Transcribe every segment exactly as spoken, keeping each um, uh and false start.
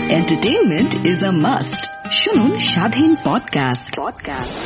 Entertainment is a must. শুনুন Swadhin podcast podcast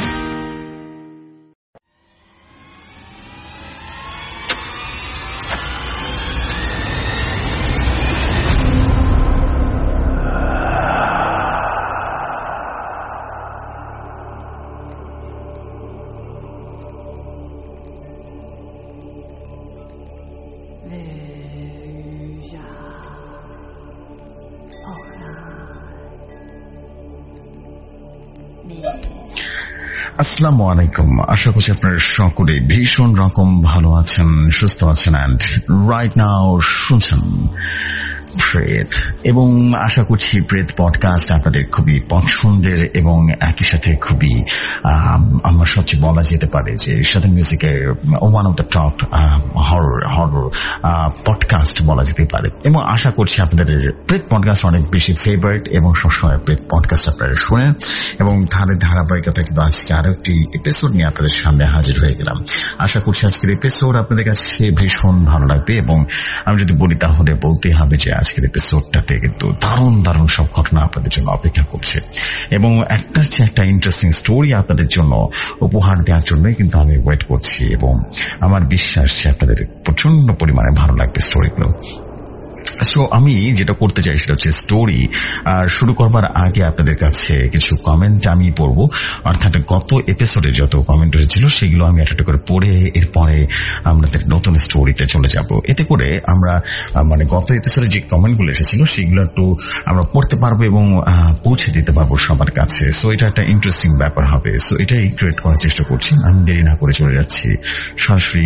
আসসালামু আলাইকুম। আশা করছি আপনারা সকলে ভীষণ রকম ভালো আছেন, সুস্থ আছেন অ্যান্ড রাইট নাও শুনছেন প্রেত, এবং আশা করছি প্রেত পডকাস্ট আপনাদের খুবই পছন্দের এবং একই সাথে খুবই আমার সবচেয়ে বলা যেতে পারে যে সাথে মিউজিকের one of the top horror horror podcast বলা যেতে পারে। এবং আশা করছি আপনাদের প্রেত পডকাস্ট অনেক বেশি ফেভারিট এবং সবসময় প্রেত পডকাস্ট আপনারা শোনেন, এবং তাদের ধারাবাহিকতা কিন্তু আজকে আরো একটি এপিসোড নিয়ে আপনাদের সামনে হাজির হয়ে গেলাম। আশা করছি আজকের এপিসোড আপনাদের কাছে ভীষণ ভালো লাগবে, এবং আমি যদি বলি তাহলে বলতে হবে যে আজকের এপিসোডটাতে কিন্তু দারুণ দারুণ সব ঘটনা আপনাদের জন্য অপেক্ষা করছে, এবং একটার চেয়ে একটা ইন্টারেস্টিং স্টোরি আপনাদের জন্য উপহার দেওয়ার জন্যই কিন্তু আমি ওয়েট করছি, এবং আমার বিশ্বাস যে আপনাদের প্রচন্ড পরিমাণে ভালো লাগবে স্টোরিগুলো। সো আমি যেটা করতে চাই সেটা হচ্ছে স্টোরি আর শুরু করবার আগে আপনাদের কাছে কিছু কমেন্ট আমি পড়বো, অর্থাৎ গত এপিসোডে যত কমেন্ট এসেছিল সেগুলো আমি একটা করে পড়ে এরপরে আমাদের নতুন স্টোরিতে চলে যাব। এতে করে আমরা মানে গত এপিসোডে যে কমেন্টগুলো এসেছিল সেগুলো একটু আমরা পড়তে পারবো এবং পৌঁছে দিতে পারবো সবার কাছে। সো এটা একটা ইন্টারেস্টিং ব্যাপার হবে। সো এটাই ক্রিয়েট করার চেষ্টা করছি। আমি দেরি না করে চলে যাচ্ছি সরাসরি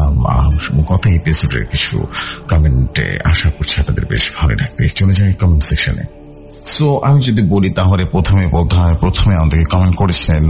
গত এপিসোডের কিছু কমেন্টে। আশা করছি আপনাদের বেশ ভালো লাগবে। চলে যাই কমেন্ট সেকশনে। সো আমি যদি বলি তাহলে প্রথমে বলতে হয়, প্রথমে আমাদেরকে কমেন্ট করেছিলেন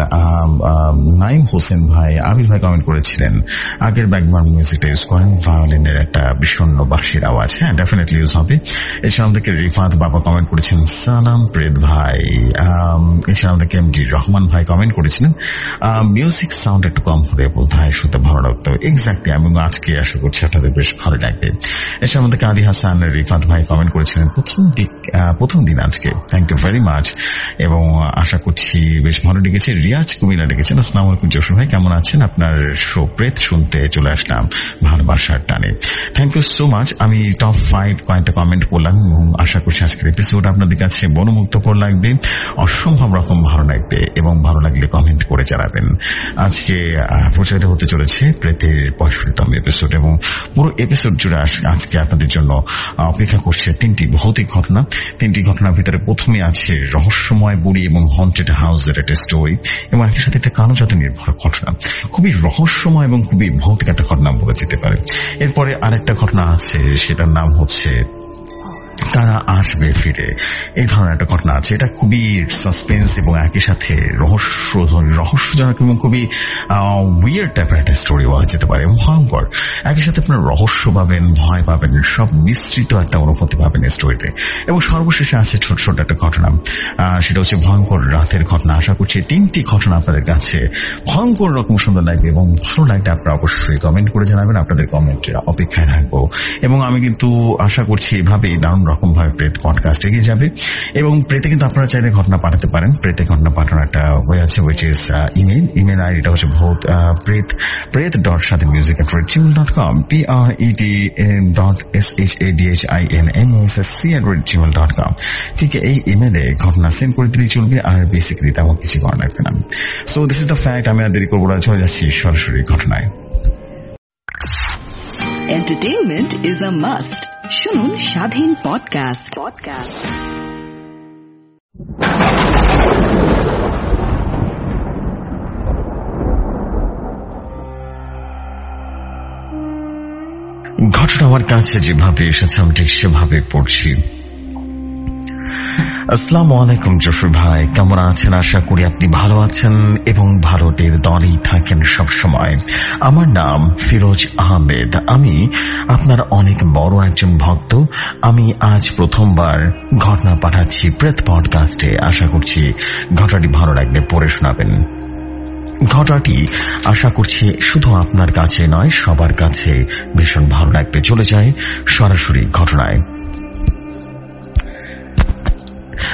নাইম হোসেন ভাই, আবির ভাই কমেন্ট করেছিলেন আগের ব্যাকগ্রাউন্ড মিউজিকটা ইউজ করেন, ভায়োলিনের একটা বিষণ্ণ বাঁশির আওয়াজ। হ্যাঁ, ডেফিনেটলি ইউজ হবে। এছাড়া আমাদেরকে রিফাত বাবা কমেন্ট করেছেন সালাম প্রেত ভাই। এছাড়া আমাদেরকে এম জি রহমান ভাই কমেন্ট করেছিলেন মিউজিক সাউন্ড একটু কম হলে বলতে হয় শুনতে ভালো লাগতো। এক্স্যাক্টলি, এবং আজকে আশা করছি আপনাদের বেশ ভালো লাগবে। এছাড়া আমাদেরকে আদি হাসান রিফাত ভাই কমেন্ট করেছিলেন প্রথম দিক প্রথম দিন আজকে। থ্যাংক ইউ ভেরি মাচ, এবং আশা করছি বেশ ভালো লেগেছে। রিয়াজ কুমিল্লা লিখেছেন আসসালামু আলাইকুম জসুর ভাই, কেমন আছেন? আপনার শো প্রেত শুনতে চলে আসলাম ভালোবাসার টানে। Thank you so much. আমি টপ ফাইভ কয়েকটা কমেন্ট করলাম, এবং আশা করছি আজকের এপিসোড আপনাদের কাছে মনোমুগ্ধকর লাগবে, অসম্ভব রকম ভালো লাগবে, এবং ভালো লাগলে কমেন্ট করে জানাবেন। আজকে প্রচারিত হতে চলেছে প্রেতের পঁয়ষট্টিতম এপিসোড, এবং পুরো এপিসোড জুড়ে আজকে আপনাদের জন্য অপেক্ষা করছে তিনটি ভৌতিক ঘটনা। তিনটি ঘটনার ভিতরে প্রথমে আছে রহস্যময় বুড়ি এবং হন্টেড হাউসের একটা স্টোরি, এবং একই সাথে একটা কালো জাদু নির্ভর ঘটনা। খুবই রহস্যময় এবং খুবই ভৌতিক একটা ঘটনা বলা যেতে পারে। এরপরে আরেকটা ঘটনা আছে, সেটার নাম হচ্ছে তারা আসবে ফিরে। এই ধরনের একটা ঘটনা আছে। এটা খুবই সাসপেন্স এবং একই সাথে রহস্য রহস্যজনক এবং খুবই উইয়ার্ড টাইপের একটা স্টোরি বলা যেতে পারে, ভয়ঙ্কর। একই সাথে আপনার রহস্য পাবেন, ভয় পাবেন, সব মিশ্রিত একটা অনুভূতি পাবেন এই স্টোরিতে। এবং সর্বশেষে আছে ছোট ছোট একটা ঘটনা, সেটা হচ্ছে ভয়ঙ্কর রাতের ঘটনা। আশা করছি তিনটি ঘটনা আপনাদের কাছে ভয়ঙ্কর রকম সুন্দর লাগবে, এবং ভালো লাগবে আপনারা অবশ্যই কমেন্ট করে জানাবেন। আপনাদের কমেন্টের অপেক্ষায় থাকবো, এবং আমি কিন্তু আশা করছি এভাবেই দারুণ রকম ভাবে প্রেত পডকাস্ট এগিয়ে যাবে। এবং প্রেতে কিন্তু আপনারা চাইলে ঘটনা পাঠাতে পারেন। প্রেতে ঘটনা পাঠানোর একটা ওয়ে আছে, উইচ ইজ ইমেল। ইমেল আইডিটা হচ্ছে ভূত প্রেত প্রেত ডট সাথে music at Gmail dot com, P R E T dot S H A D H I N M S S C at Gmail dot com. ঠিক এই ইমেলে ঘটনা সেন্ড করে দিলেই চলবে, আর বেসিক্যালি তেমন কিছু করা লাগবে না। So this is the fact. আমি আর দেরি করবো না, চলে যাচ্ছি সরাসরি ঘটনায়। Entertainment is a must. শুনুন স্বাধীন পডকাস্ট পডকাস্ট ঘটনা আমার কাছে যেভাবে এসেছে আমি ঠিক সেভাবে পড়ছি। আসসালামু আলাইকুম জফর ভাই, কেমন আছেন? আশা করি আপনি ভালো আছেন এবং ভারতের দলেই থাকেন সব সময়। আমার নাম ফিরোজ আহমেদ, আমি আপনার অনেক বড় একজন ভক্ত। আমি আজ প্রথমবার ঘটনা পাঠাচ্ছি প্রেত পডকাস্টে। আশা করছি ঘটনাটি ভালো লাগবে, পড়ে শোনাবেন। ঘটনাটি আশা করছি শুধু আপনার কাছে নয়, সবার কাছে ভীষণ ভালো লাগবে। চলে যায় সরাসরি ঘটনায়।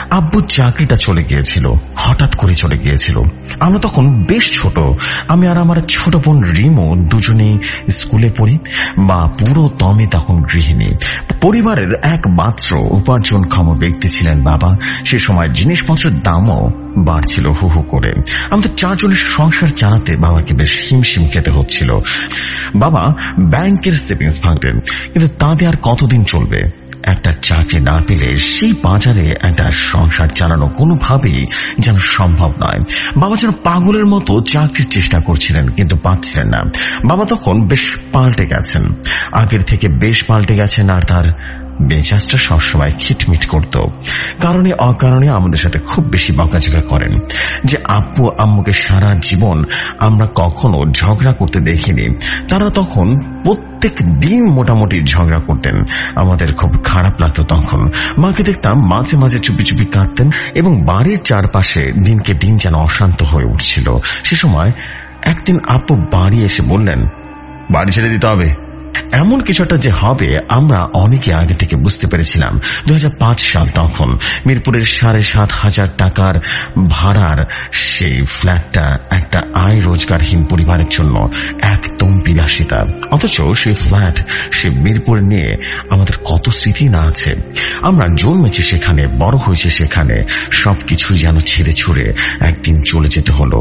আব্বুর চাকরিটা চলে গিয়েছিল, হঠাৎ করে চলে গিয়েছিল। আমরা তখন বেশ ছোট, আমি আর আমার ছোট বোন রিমো দুজনেই স্কুলে পড়ি। বা পুরো দমে তখন গৃহিণী, পরিবারের একমাত্র উপার্জনক্ষম ব্যক্তি ছিলেন বাবা। সে সময় জিনিসপত্রের দামও বাড়ছিল হু হু করে। আমাদের চারজনের সংসার চালাতে বাবাকে বেশ হিমশিম খেতে হচ্ছিল। বাবা ব্যাংকের সেভিংস ভাঙতেন, কিন্তু তাতে আর কতদিন চলবে? একটা চাকরি না পেলে সেই বাজারে একটা সংসার চালানো কোনোভাবেই যেন সম্ভব নয়। বাবা যেন পাগলের মতো চাকরির চেষ্টা করছিলেন, কিন্তু পাচ্ছিলেন না। বাবা তখন বেশ পাল্টে গেছেন, আগের থেকে বেশ পাল্টে গেছেন। আর তার মেজাজটা সবসময় খিটমিট করত। কারণে অকারণে আমাদের সাথে খুব বেশি বকাঝকা করেন। যে আব্বু আম্মুকে সারা জীবন আমরা কখনো ঝগড়া করতে দেখিনি, তারা তখন প্রত্যেক দিন মোটামুটি ঝগড়া করতেন। আমাদের খুব খারাপ লাগতো তখন। মাকে দেখতাম মাঝে মাঝে চুপি চুপি কাঁদতেন এবং বাড়ির চারপাশে দিনকে দিন যেন অশান্ত হয়ে উঠছিল। সে সময় একদিন আব্বু বাড়ি এসে বললেন, বাড়ি ছেড়ে দিতে হবে। এমন কিছুটা যে হবে আমরা অনেকে আগে থেকে বুঝতে পেরেছিলাম। দুই হাজার পাঁচ সাল তখন মিরপুরের সাড়ে সাত হাজার টাকার ভাড়ার সেই ফ্ল্যাটটা একটা আয় রোজগারহীন পরিবারের জন্য একদম বিলাসিতা। অথচ সেই ফ্ল্যাট, সে মিরপুর নিয়ে আমাদের কত স্মৃতি না আছে। আমরা জন্মেছি সেখানে, বড় হয়েছে সেখানে, সবকিছুই যেন ছেড়ে ছুড়ে একদিন চলে যেতে হলো।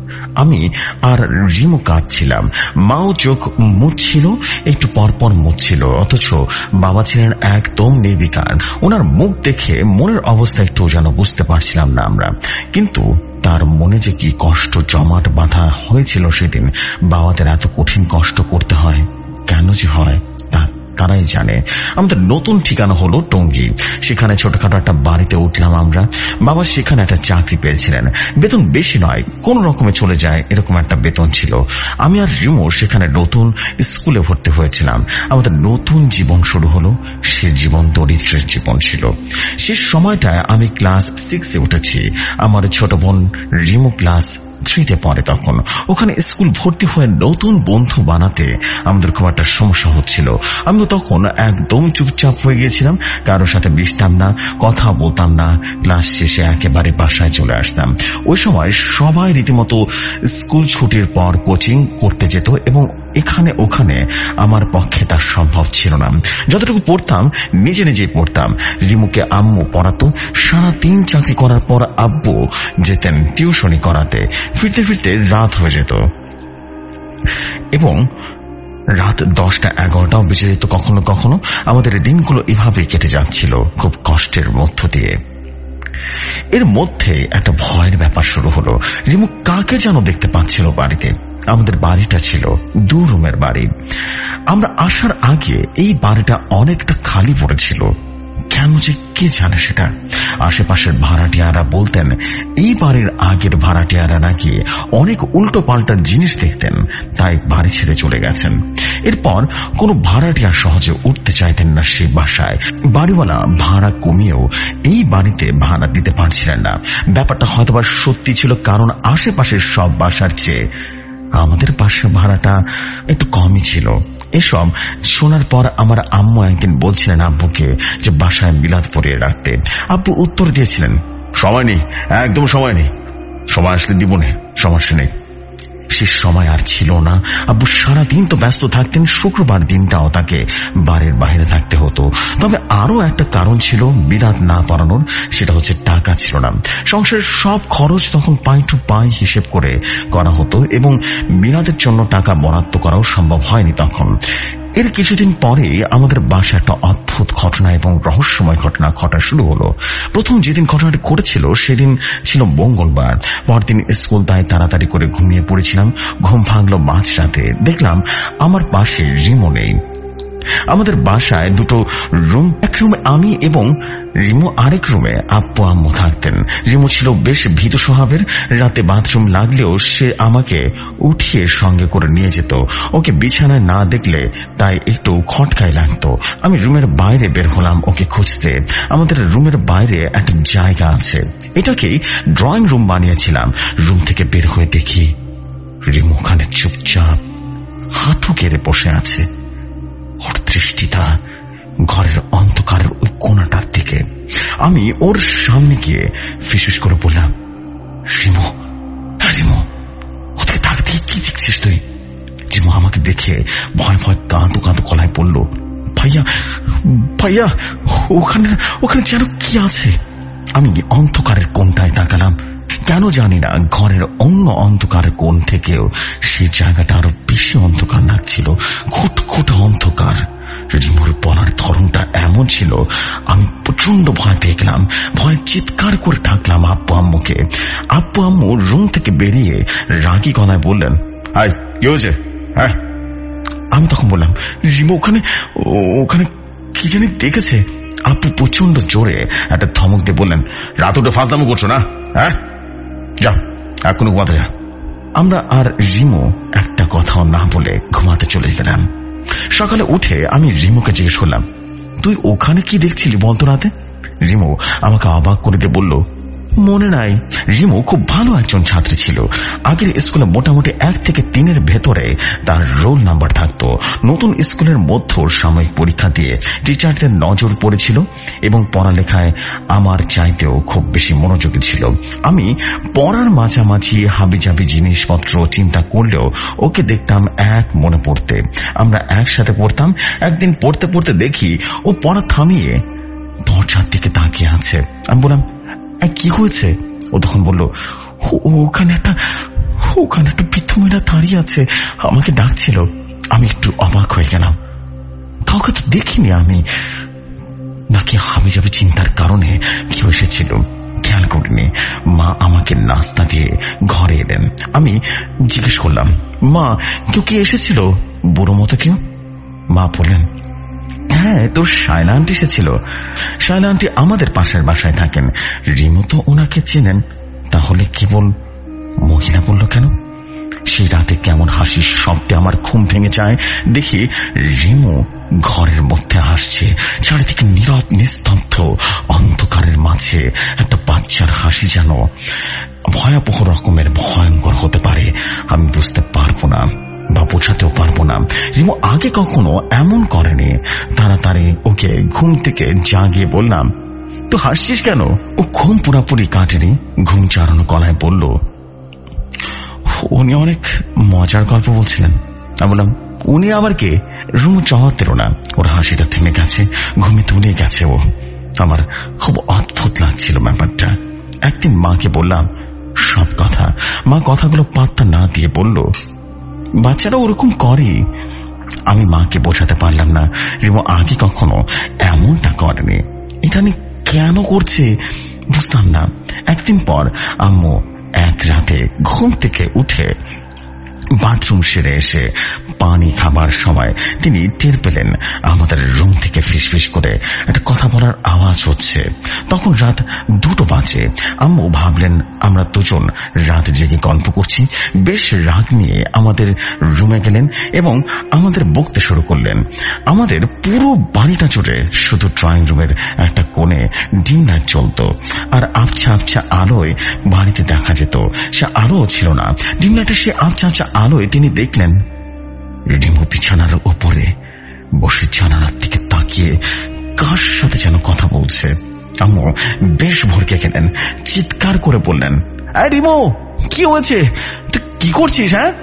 আমি আর রিমো কাঁদছিলাম, মাও চোখ মুছছিল, একটু পরপর মুছছিল। অথচ বাবা ছিলেন একদম নির্বিকার। ওনার মুখ দেখে মনের অবস্থা একটু যেন বুঝতে পারছিলাম না আমরা। কিন্তু তার মনে যে কি কষ্ট জমাট বাঁধা হয়েছিল সেদিন। বাবাদের এত কঠিন কষ্ট করতে হয়, কেন যে হয় তা তারাই জানে। আমাদের নতুন ঠিকানা হলো টঙ্গী। সেখানে ছোটখাটো একটা বাড়িতে উঠলাম আমরা। বাবা সেখানে একটা চাকরি পেয়েছিলেন, বেতন বেশি নয়, কোন রকমে চলে যায় এরকম একটা বেতন ছিল। আমি আর রিমো সেখানে নতুন স্কুলে ভর্তি হয়েছিলাম। আমাদের নতুন জীবন শুরু হলো। সে জীবন দরিদ্রের জীবন ছিল। সে সময়টায় আমি ক্লাস সিক্সে উঠেছি, আমার ছোট বোন রিমো ক্লাস থ্রিতে পড়ে। তখন ওখানে স্কুল ভর্তি হয়ে নতুন বন্ধু বানাতে আমাদের খুব একটা সমস্যা হচ্ছিল। আমিও তখন একদম চুপচাপ হয়ে গিয়েছিলাম, কারোর সাথে মিশতাম না, কথা বলতাম না। ক্লাস শেষে একেবারে বাসায় চলে আসতাম। ওই সময় সবাই রীতিমতো স্কুল ছুটির পর কোচিং করতে যেত এবং এখানে ওখানে আমার পক্ষে তা সম্ভব ছিল না। যতটুকু পড়তাম নিজে নিজেই পড়তাম। রিমুকে আম্মু পড়াতো। সারা দিন চাকরি করার পর আব্বু যেতেন টিউশনি করাতে। ফিরতে ফিরতে রাত হয়ে যেত এবং রাত দশটা এগারোটাও বেজে যেত কখনো কখনো। আমাদের দিনগুলো এভাবেই কেটে যাচ্ছিল খুব কষ্টের মধ্য দিয়ে। এর মধ্যে একটা ভয়ের ব্যাপার শুরু হলো। রিমু কাকে যেন দেখতে পাচ্ছিল বাড়িতে। আমাদের বাড়িটা ছিল দু রুমের বাড়ি। আমরা আসার আগে এই বাড়িটা অনেকটা খালি পড়েছিল। কেন যে কে জানে সেটা। আশেপাশের ভাড়াটিয়ারা বলতেন এই বাড়ির আগের ভাড়াটিয়ারা নাকি অনেক উল্টো পাল্টা জিনিস দেখতেন, তাই বাড়ি ছেড়ে চলে গেছেন। এরপর কোনো ভাড়াটিয়া সহজে উঠতে চাইতেন না সেই বাসায়। বাড়িওয়ালা ভাড়া কমিয়েও এই বাড়িতে ভাড়া দিতে পারছিলেন না। ব্যাপারটা হয়তোবা সত্যি ছিল, কারণ আশেপাশের সব বাসার চেয়ে আমাদের বাসার ভাড়াটা একটু কমই ছিল। এসব শোনার পর আমার আম্মু একদিন বলছিলেন আব্বুকে যে বাসায় বিলাত পরিয়ে রাখতে। আব্বু উত্তর দিয়েছিলেন, সময় নেই, একদম সময় নেই, সময় আসলে দিব না, সমস্যা নেই। সে সময় আর ছিল না। আব্বু সারাদিন তো ব্যস্ত থাকতেন, শুক্রবার দিনটাও তাকে বাড়ির বাইরে থাকতে হতো। তবে আরো একটা কারণ ছিল বিরাত না পড়ানোর, সেটা হচ্ছে টাকা ছিল না। সংসারের সব খরচ তখন পাই টু পাই হিসেব করে করা হতো এবং মিলাদের জন্য টাকা বরাদ্দ করাও সম্ভব হয়নি তখন। এর কিছুদিন পরে আমাদের বাসায় একটা অদ্ভুত ঘটনা এবং রহস্যময় ঘটনা ঘটা শুরু হলো। প্রথম যেদিন ঘটনাটি ঘটেছিল সেদিন ছিল মঙ্গলবার। পরদিন স্কুল তাই তাড়াতাড়ি করে ঘুমিয়ে পড়েছিলাম। ঘুম ভাঙলো মাঝরাতে, দেখলাম আমার পাশে রিমো নেই। আমাদের বাসায় দুটো রুম, এক রুমে আমি এবং রিমো, আরেক রুমে আব্বু আম্মু থাকতেন। রিমো ছিল বেশ ভীত স্বভাবের। রাতে বাথরুম লাগলেও সে আমাকে উঠিয়ে সঙ্গে করে নিয়ে যেত। ওকে বিছানায় না দেখলে তাই একটু খটকাই লাগতো। আমি রুমের বাইরে বের হলাম ওকে খুঁজতে। আমাদের রুমের বাইরে একটা জায়গা আছে, এটাকেই ড্রয়িং রুম বানিয়েছিলাম। রুম থেকে বের হয়ে দেখি রিমো ওখানে চুপচাপ হাঁটু কেড়ে বসে আছে। ওর দৃষ্টিটা ঘরের অন্ধকারের ওই কোণাটার দিকে। আমি ওর সামনে গিয়ে ফিসফিস করে বললাম, রিমো, রিমো, ওদিকে তাকিয়ে কি দেখছিস তুই? রিমো আমাকে দেখে ভয় ভয় কাঁদো কাঁদো গলায় বলল, ভাইয়া ভাইয়া ওখানে ওখানে যেন কি আছে। আমি অন্ধকারের কোণটায় তাকালাম। কেন জানি না ঘরের অন্য অন্ধকারের কোণ থেকেও সেই জায়গাটা আরো বেশি অন্ধকার লাগছিল, খুটখুটে অন্ধকার। রিমোর বলার ধরনটা এমন ছিল, আমি প্রচন্ড ভয় পেয়ে গেলাম। ভয় চিৎকার করে ডাকলাম আব্বু আম্মুকে। আব্বু আম্মু রুম থেকে বেরিয়ে রাগী গলায় বললেন, আই কি হয়েছে? হ্যাঁ, আমি তখন বললাম, রিমো ওখানে ওখানে কি জানি দেখেছে। আব্বু প্রচন্ড জোরে একটা ধমক দিয়ে বললেন, রাত উঠে ফাঁসলামো করছো না? হ্যাঁ, যা এখনো ঘুমাতে যা। আমরা আর রিমো একটা কথাও না বলে ঘুমাতে চলে গেলাম। সকালে উঠে আমি রিমোকে জিজ্ঞেস করলাম, তুই ওখানে কি দেখছিলি বলতো রাতে? রিমো আমাকে অবাক করে দিয়ে বলল, মনে নাই। রিমো খুব ভালো একজন ছাত্রী ছিল। আগের স্কুলে মোটামুটি এক থেকে তিনের ভেতরে তার রোল নাম্বার থাকতো। নতুন স্কুলের মধ্য সাময়িক পরীক্ষা দিয়ে টিচারদের নজর পড়েছিল এবং পড়ালেখায় আমার চাইতেও খুব বেশি মনোযোগী ছিল। আমি পড়ার মাঝামাঝি হাবিজাবি জিনিসপত্র চিন্তা করলেও ওকে দেখতাম এক মনে পড়তে। আমরা একসাথে পড়তাম। একদিন পড়তে পড়তে দেখি ও পড়া থামিয়ে দরজার দিকে তাকিয়ে আছে। আমি বললাম, কি হয়েছে? ও তখন বলল, ওখানে একটা ওখানে একটা বৃদ্ধ মহিলা দাঁড়িয়ে আছে, আমাকে ডাকছিল। আমি একটু অবাক হয়ে গেলাম। কাউকে তো দেখিনি আমি। নাকি হাবিজাবি চিন্তার কারণে কেউ এসেছিল, খেয়াল করিনি। মা আমাকে নাস্তা দিয়ে ঘরে এলেন। আমি জিজ্ঞেস করলাম, মা কেউ কি এসেছিল? বুড়ো মতো কেউ? মা বললেন, হ্যাঁ, তোর শায়লা আন্টি এসেছিল। শায়লা আন্টি আমাদের পাশের বাসায় থাকেন। রিমো তো ওনাকে চেনেন। তাহলে কেবল মহিলা বলল কেন? সেই রাতে কেমন হাসির শব্দে আমার ঘুম ভেঙে যায়। দেখি রিমো ঘরের মধ্যে আসছে। চারিদিকে নীরব নিস্তব্ধ অন্ধকারের মাঝে একটা বাচ্চার হাসি যেন ভয়াবহ রকমের ভয়ঙ্কর হতে পারে। আমি বুঝতে পারবো না বা বোঝাতেও পারবো না। রিমো আগে কখনো এমন করেনি। তাড়াতাড়ি ওকে ঘুম থেকে জাগিয়ে বললাম, তো হাসছিস কেন? ও ঘুম পুরাপুরি কাটেনি। ঘুম চারানো গলায় বলল, উনি অনেক মজার গল্প বলছিলেন। আমি বললাম, উনি আবার কে? রুমো জবাব দিল না। ওর হাসিটা থেমে গেছে, ঘুমে তুলে গেছে ও। আমার খুব অদ্ভুত লাগছিল ব্যাপারটা। একদিন মাকে বললাম সব কথা। মা কথাগুলো পাত্তা না দিয়ে বলল, বাচ্চারা ওরকম করে। আমি মাকে বোঝাতে পারলাম না রিমো আগে কখনো এমনটা করেনি। এটা নিয়ে কেন করছে বুঝতাম না। একদিন পর আম্মু এক রাতে ঘুম থেকে উঠে বাথরুম সেরে এসে পানি খাবার সময় তিনি টের পেলেন আমাদের রুম থেকে ফিসফিস করে একটা কথা বলার আওয়াজ হচ্ছে। তখন রাত দুটো বাজে। আম্মু ভাবলেন আমরা দুজন রাত জেগে গল্প করছি। বেশ রাগ নিয়ে আমাদের রুমে গেলেন এবং আমাদের বকতে শুরু করলেন। আমাদের পুরো বাড়িটা জুড়ে শুধু ড্রয়িং রুমের একটা কোণে ডিম লাইট চলত, আর আবছা আবছা আলোয় বাড়িতে দেখা যেত। সে আলো ছিল না। ডিম লাইটের সে আবছা আবছা আলোয় তিনি দেখলেন রিমো বিছানার উপরে বসে জানালার দিকে তাকিয়ে কার সাথে যেন কথা বলছে। আম্মু বেশ ভরকে গেলেন, চিৎকার করে বললেন, রিমো কি হয়েছে? তুই কি করছিস? হ্যাঁ?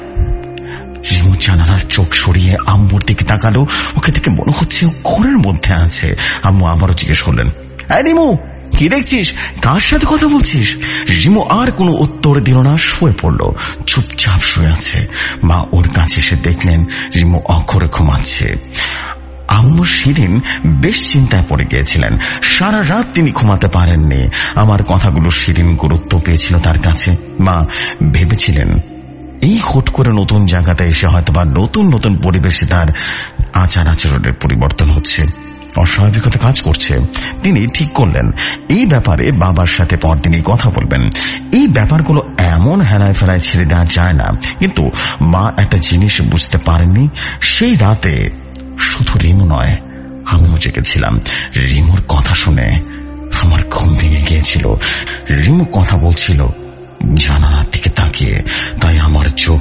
রিমো জানালার চোখ সরিয়ে আম্মুর দিকে তাকালো। ওকে দেখে মনে হচ্ছে ও ঘরের মধ্যে আছে। আম্মু আবারও জিজ্ঞেস করলেন, রিমো কি দেখছিস? কার সাথে কথা বলছিস? রিমো আর কোনো উত্তর দিল না, শুয়ে পড়ল। চুপচাপ শুয়ে আছে। মা ওর কাছে এসে দেখলেন রিমো অক্ষরে ঘুমাচ্ছে। আম্মু সেদিন বেশ চিন্তায় পড়ে গিয়েছিলেন। সারা রাত তিনি ঘুমাতে পারেননি। আমার কথাগুলো সেদিন গুরুত্ব পেয়েছিল তার কাছে। মা ভেবেছিলেন এই হুট করে নতুন জায়গাতে এসে হয়তো বা নতুন নতুন পরিবেশে তার আচার আচরণের পরিবর্তন হচ্ছে, অস্বাভাবিকতা কাজ করছে। তিনি ঠিক করলেন এই ব্যাপারে বাবার সাথে পরদিনই কথা বলবেন। এই ব্যাপারগুলো এমন হেলায় ফেলায় ছেড়ে দেওয়া যায় না। কিন্তু মা একটা জিনিস বুঝতে পারেননি, সেই রাতে শুধু রিমো নয় আমিও জেগেছিলাম। রিমোর কথা শুনে আমার ঘুম ভেঙে গিয়েছিল। রিমো কথা বলছিল জানালার দিকে তাকিয়ে, তাই আমার চোখ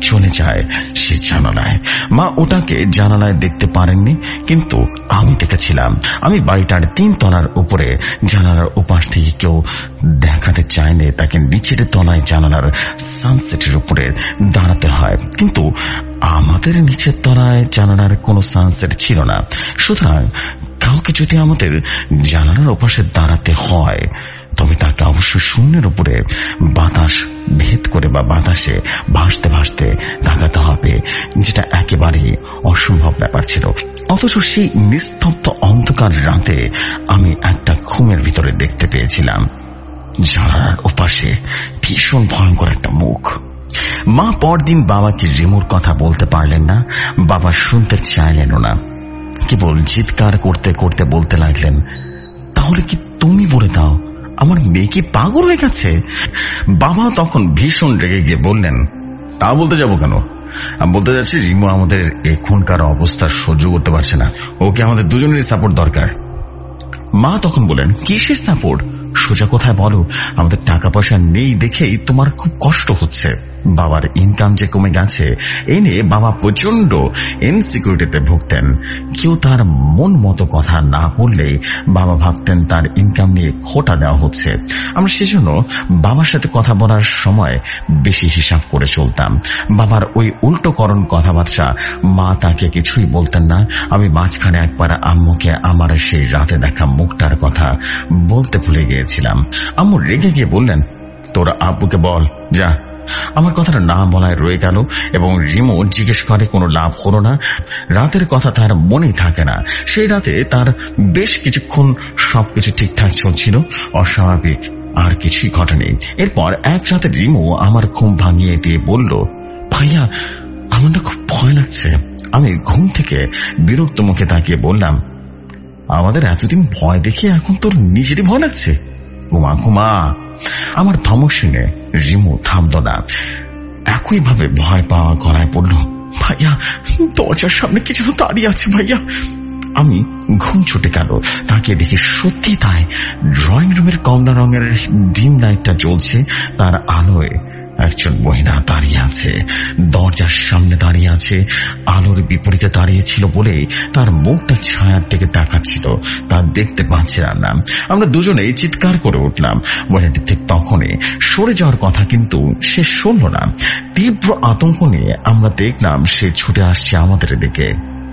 চলে যায় সে জানালায়। মা ওটাকে জানালায় দেখতে পারেননি, কিন্তু আমি দেখেছিলাম। আমি বাড়িটার তিন তলার উপরে জানালার ওপাশ থেকে কেউ দেখাতে চাইলে তাকে নিচের তলায় জানালার সানসেটের উপরে দাঁড়াতে হয়, কিন্তু আমাদের নিচের তলায় জানালার কোনো সানসেট ছিল না। সুতরাং কাউকে যদি আমাদের জানালার ওপাশে দাঁড়াতে হয় তবে তাকে অবশ্যই শূন্যের উপরে বাতাস ভেদ করে বা বাতাসে ভাসতে ভাসতে তাকাতে হবে, যেটা একেবারেই অসম্ভব ব্যাপার ছিল। অথচ সেই নিস্তব্ধ অন্ধকার রাতে আমি একটা ঘুমের ভিতরে দেখতে পেয়েছিলাম জানালার ওপাশে ভীষণ ভয়ঙ্কর একটা মুখ। মা পরদিন বাবাকে রিমুর কথা বলতে পারলেন না, বাবা শুনতে চাইলেনও না, কেবল চিৎকার করতে করতে বলতে লাগলেন, তাহলে কি তুমি বলে দাও আমার মেয়ে কি পাগল হয়ে গেছে? বাবা তখন ভীষণ রেগে গিয়ে বললেন, তা বলতে যাবো কেন? আমি বলতে যাচ্ছি রিমু আমাদের এখনকার অবস্থা সহ্য করতে পারছে না, ওকে আমাদের দুজনেরই সাপোর্ট দরকার। মা তখন বলেন, কিসের সাপোর্ট? সোজা কথায় বলো, আমাদের টাকা পয়সা নেই দেখেই তোমার খুব কষ্ট হচ্ছে। বাবার ইনকাম যে কমে গেছে এই নিয়ে বাবা প্রচন্ড ইনসিকিউরিটিতে ভুগতেন। কেউ তার মন মতো কথা না বললেই বাবা ভাবতেন তার ইনকাম নিয়ে খোটা দেওয়া হচ্ছে। আমরা সেজন্য বাবার সাথে কথা বলার সময় বেশি হিসাব করে চলতাম। বাবার ওই উল্টোকরণ কথাবার্তা মা তাকে কিছুই বলতেন না। আমি মাঝখানে একবার আম্মুকে আমার সেই রাতে দেখা মুখটার কথা বলতে ভুলে গিয়েছিলাম। আম্মু রেগে গিয়ে বললেন, তোর আব্বুকে বল যা। আমার কথাটা না বলায় রয়ে গেল এবং রিমু জিজ্ঞেস করে কোনো লাভ হলো না। রাতের কথা তার মনেই থাকে না। সেই রাতে তার বেশ কিছুক্ষণ সবকিছু ঠিকঠাক চলছিল, অস্বাভাবিক আর কিছুই ঘটেনি। এরপর এক রাতে রিমু আমার ঘুম ভাঙিয়ে দিয়ে বলল, ভাইয়া আমার না খুব ভয় লাগছে। আমি ঘুম থেকে বিরক্ত মুখে তাকিয়ে বললাম, আমাদের এতদিন ভয় দেখে এখন তোর নিজেরই ভয় লাগছে? ঘুমা ঘুমা। আমার ধমক শুনে রিমু থামল না, একইভাবে ভয় পাওয়া গলায় পড়ল, ভাইয়া দরজার সামনে কি যেন দাঁড়িয়ে আছে ভাইয়া। আমি ঘুম ছুটে গেল, তাকিয়ে দেখি সত্যি তাই। ড্রয়িং রুমের কমলা রঙের ডিম লাইটটা জ্বলছে, তার আলোয় একজন মহিলা দাঁড়িয়ে আছে, দরজার সামনে দাঁড়িয়ে আছে। আলোর বিপরীতে দাঁড়িয়েছিল বলে তার মুখটা ছায়ার দিকে তাকাচ্ছিল, তা দেখতে পাচ্ছিলাম না। আমরা দুজনেই চিৎকার করে উঠলাম। মহিলাটি ঠিক তখনই সরে যাওয়ার কথা, কিন্তু সে শুনল না। তীব্র আতঙ্ক নিয়ে আমরা দেখলাম সে ছুটে আসছে আমাদের দিকে।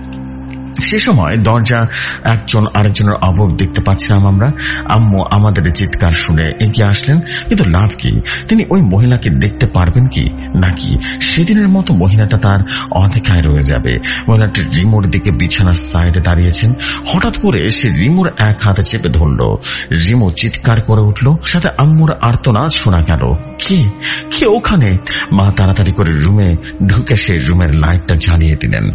সে সময় দরজা একজন আরেকজনের অভাব দেখতে পাচ্ছিলাম আমরা। আম্মু আমাদের চিৎকার শুনে এগিয়ে আসলেন, কিন্তু লাভ কি? তিনি ওই মহিলাকে দেখতে পারবেন কি, নাকি সেদিনের মতো মহিলাটা তার অদেখায় রয়ে যাবে? মহিলাটি রিমুর দিকে বিছানার সাইডে দাঁড়িয়েছেন। হঠাৎ করে সে রিমুর এক হাতে চেপে ধরল। রিমু চিৎকার করে উঠল, সাথে আম্মুর আর্তনাদ শোনা গেল, কে কে ওখানে? মা তাড়াতাড়ি করে রুমে ঢুকে সে রুমের লাইটটা জ্বালিয়ে দিলেন।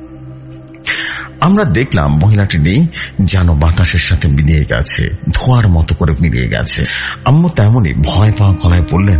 আমরা দেখলাম মহিলাটি নেই, যেন বাতাসের সাথে মিলিয়ে গেছে, ধোয়ার মতো করে মিলিয়ে গেছে। আম্মু তেমনই ভয় পাওয়া গলায় বললেন,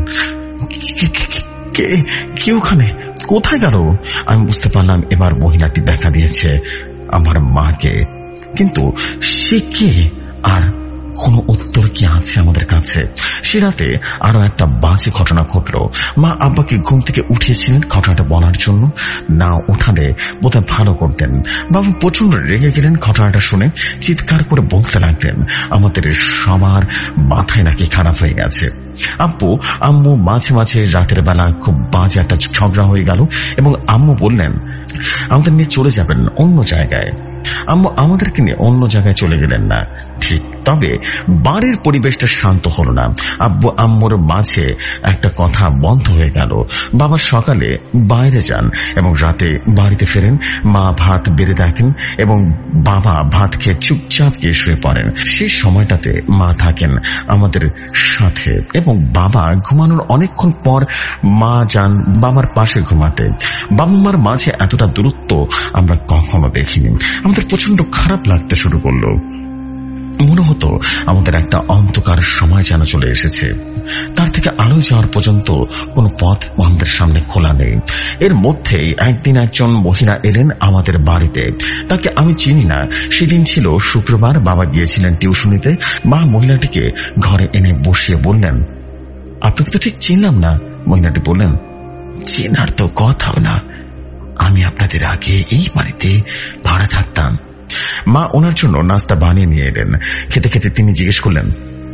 কে কে ওখানে? কোথায় গেল? আমি বুঝতে পারলাম এবার মহিলাটি দেখা দিয়েছে আমার মাকে, কিন্তু সে কে আর কোনো উত্তর কি আছে আমাদের কাছে? সে রাতে আরো একটা বাজে ঘটনা ঘটলো। মা আব্বাকে ঘুম থেকে উঠিয়েছিলেন ঘটনাটা বলার জন্য, না উঠালে বোধহয় ভালো করতেন। বাবু প্রচন্ড রেগে গেলেন ঘটনাটা শুনে, চিৎকার করে বলতে লাগলেন আমাদের সবার মাথায় নাকি খারাপ হয়ে গেছে। আব্বু আম্মু মাঝে মাঝে রাতের বেলা খুব বাজে একটা ঝগড়া হয়ে গেল এবং আম্মু বললেন আমাদের নিয়ে চলে যাবেন অন্য জায়গায়। আম্মু আমাদেরকে নিয়ে অন্য জায়গায় চলে গেলেন না ঠিক, তবে বাড়ির পরিবেশটা শান্ত হলো না। আব্বু আম্মুর মাঝে একটা কথা বন্ধ হয়ে গেল। বাবা সকালে বাইরে যান এবং রাতে বাড়িতে ফেরেন। মা ভাত বেড়ে দেখেন এবং বাবা ভাত খেয়ে চুপচাপ গিয়ে শুয়ে পড়েন। সেই সময়টাতে মা থাকেন আমাদের সাথে এবং বাবা ঘুমানোর অনেকক্ষণ পর মা যান বাবার পাশে ঘুমাতে। বাবা মার মাঝে এতটা দূরত্ব আমরা কখনো দেখিনি। আমাদের প্রচন্ড খারাপ লাগতে শুরু করলো। মনে হতো আমাদের একটা অন্ধকার সময় যেন চলে এসেছে, তার থেকে আলো যাওয়ার পর্যন্ত কোনো পথ আমাদের সামনে খোলা নেই। এর মধ্যেই একদিন একজন মহিলা এলেন আমাদের বাড়িতে। তাকে আমি চিনি না। সেদিন ছিল শুক্রবার, বাবা গিয়েছিলেন টিউশনিতে। মা মহিলাটিকে ঘরে এনে বসিয়ে বললেন, আপনাকে তো ঠিক চিনলাম না। মহিলাটি বললেন, চেনার তো কথাও না, আমি আপনাদের আগে এই বাড়িতে ভাড়া থাকতাম। মা ওনার জন্য নাস্তা বানিয়ে নিয়ে এলেন। খেতে খেতে তিনি জিজ্ঞেস করলেন,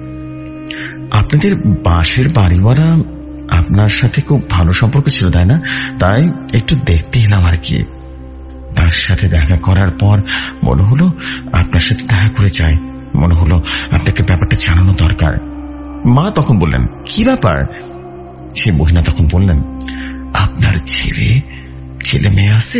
আপনাদের পাশের বাড়িওয়ালা আপনার সাথে খুব ভালো সম্পর্ক ছিল তাই না? তাই একটু দেখতে এলাম আর কি। তার সাথে দেখা করার পর মনে হলো আপনার সাথে দেখা করে যাই, মনে হলো আপনাকে ব্যাপারটা জানানো দরকার। মা তখন বললেন, কি ব্যাপার? সে মহিলা তখন বললেন, আপনার ছেলে ছেলে মেয়ে আছে?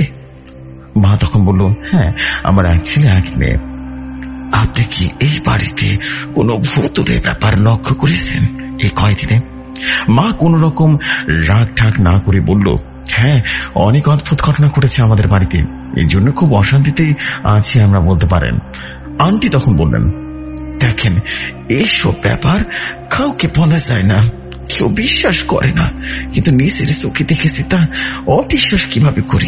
মা তখন বলল, হ্যাঁ, আমার এক ছেলে এক মেয়ে। আপনি কি এই বাড়িতে কোনো ভূতুরে ব্যাপার লক্ষ্য করেছেন এই কয়দিনে? মা কোন রকম রাগ ঠাক না করে বলল, হ্যাঁ, অনেক অদ্ভুত ঘটনা ঘটেছে আমাদের বাড়িতে, এই জন্য খুব অশান্তিতেই আছি আমরা বলতে পারেন। আন্টি তখন বললেন, দেখেন, এইসব ব্যাপার কাউকে বলা যায় না, কেউ বিশ্বাস করে না, কিন্তু নিজের চোখে দেখেছি তা অবিশ্বাস কিভাবে করি?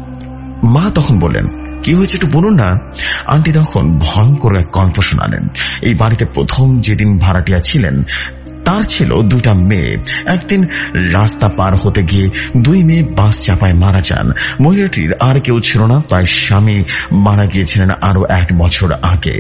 মা তখন বললেন, কি হয়েছে একটু বলুন না। আন্টি তখন ভয়ঙ্কর এক গল্প শোনালেন। এই বাড়িতে প্রথম যেদিন ভাড়াটিয়া ছিলেন তার ছিল দুইটা মেয়ে। একদিন রাস্তা পার হতে গিয়ে দুই মেয়ে বাস চাপায় মারা যান। মহিলাটির আর কেউ ছিল না, তাই স্বামী মারা গিয়েছিলেন আরো এক বছর আগে।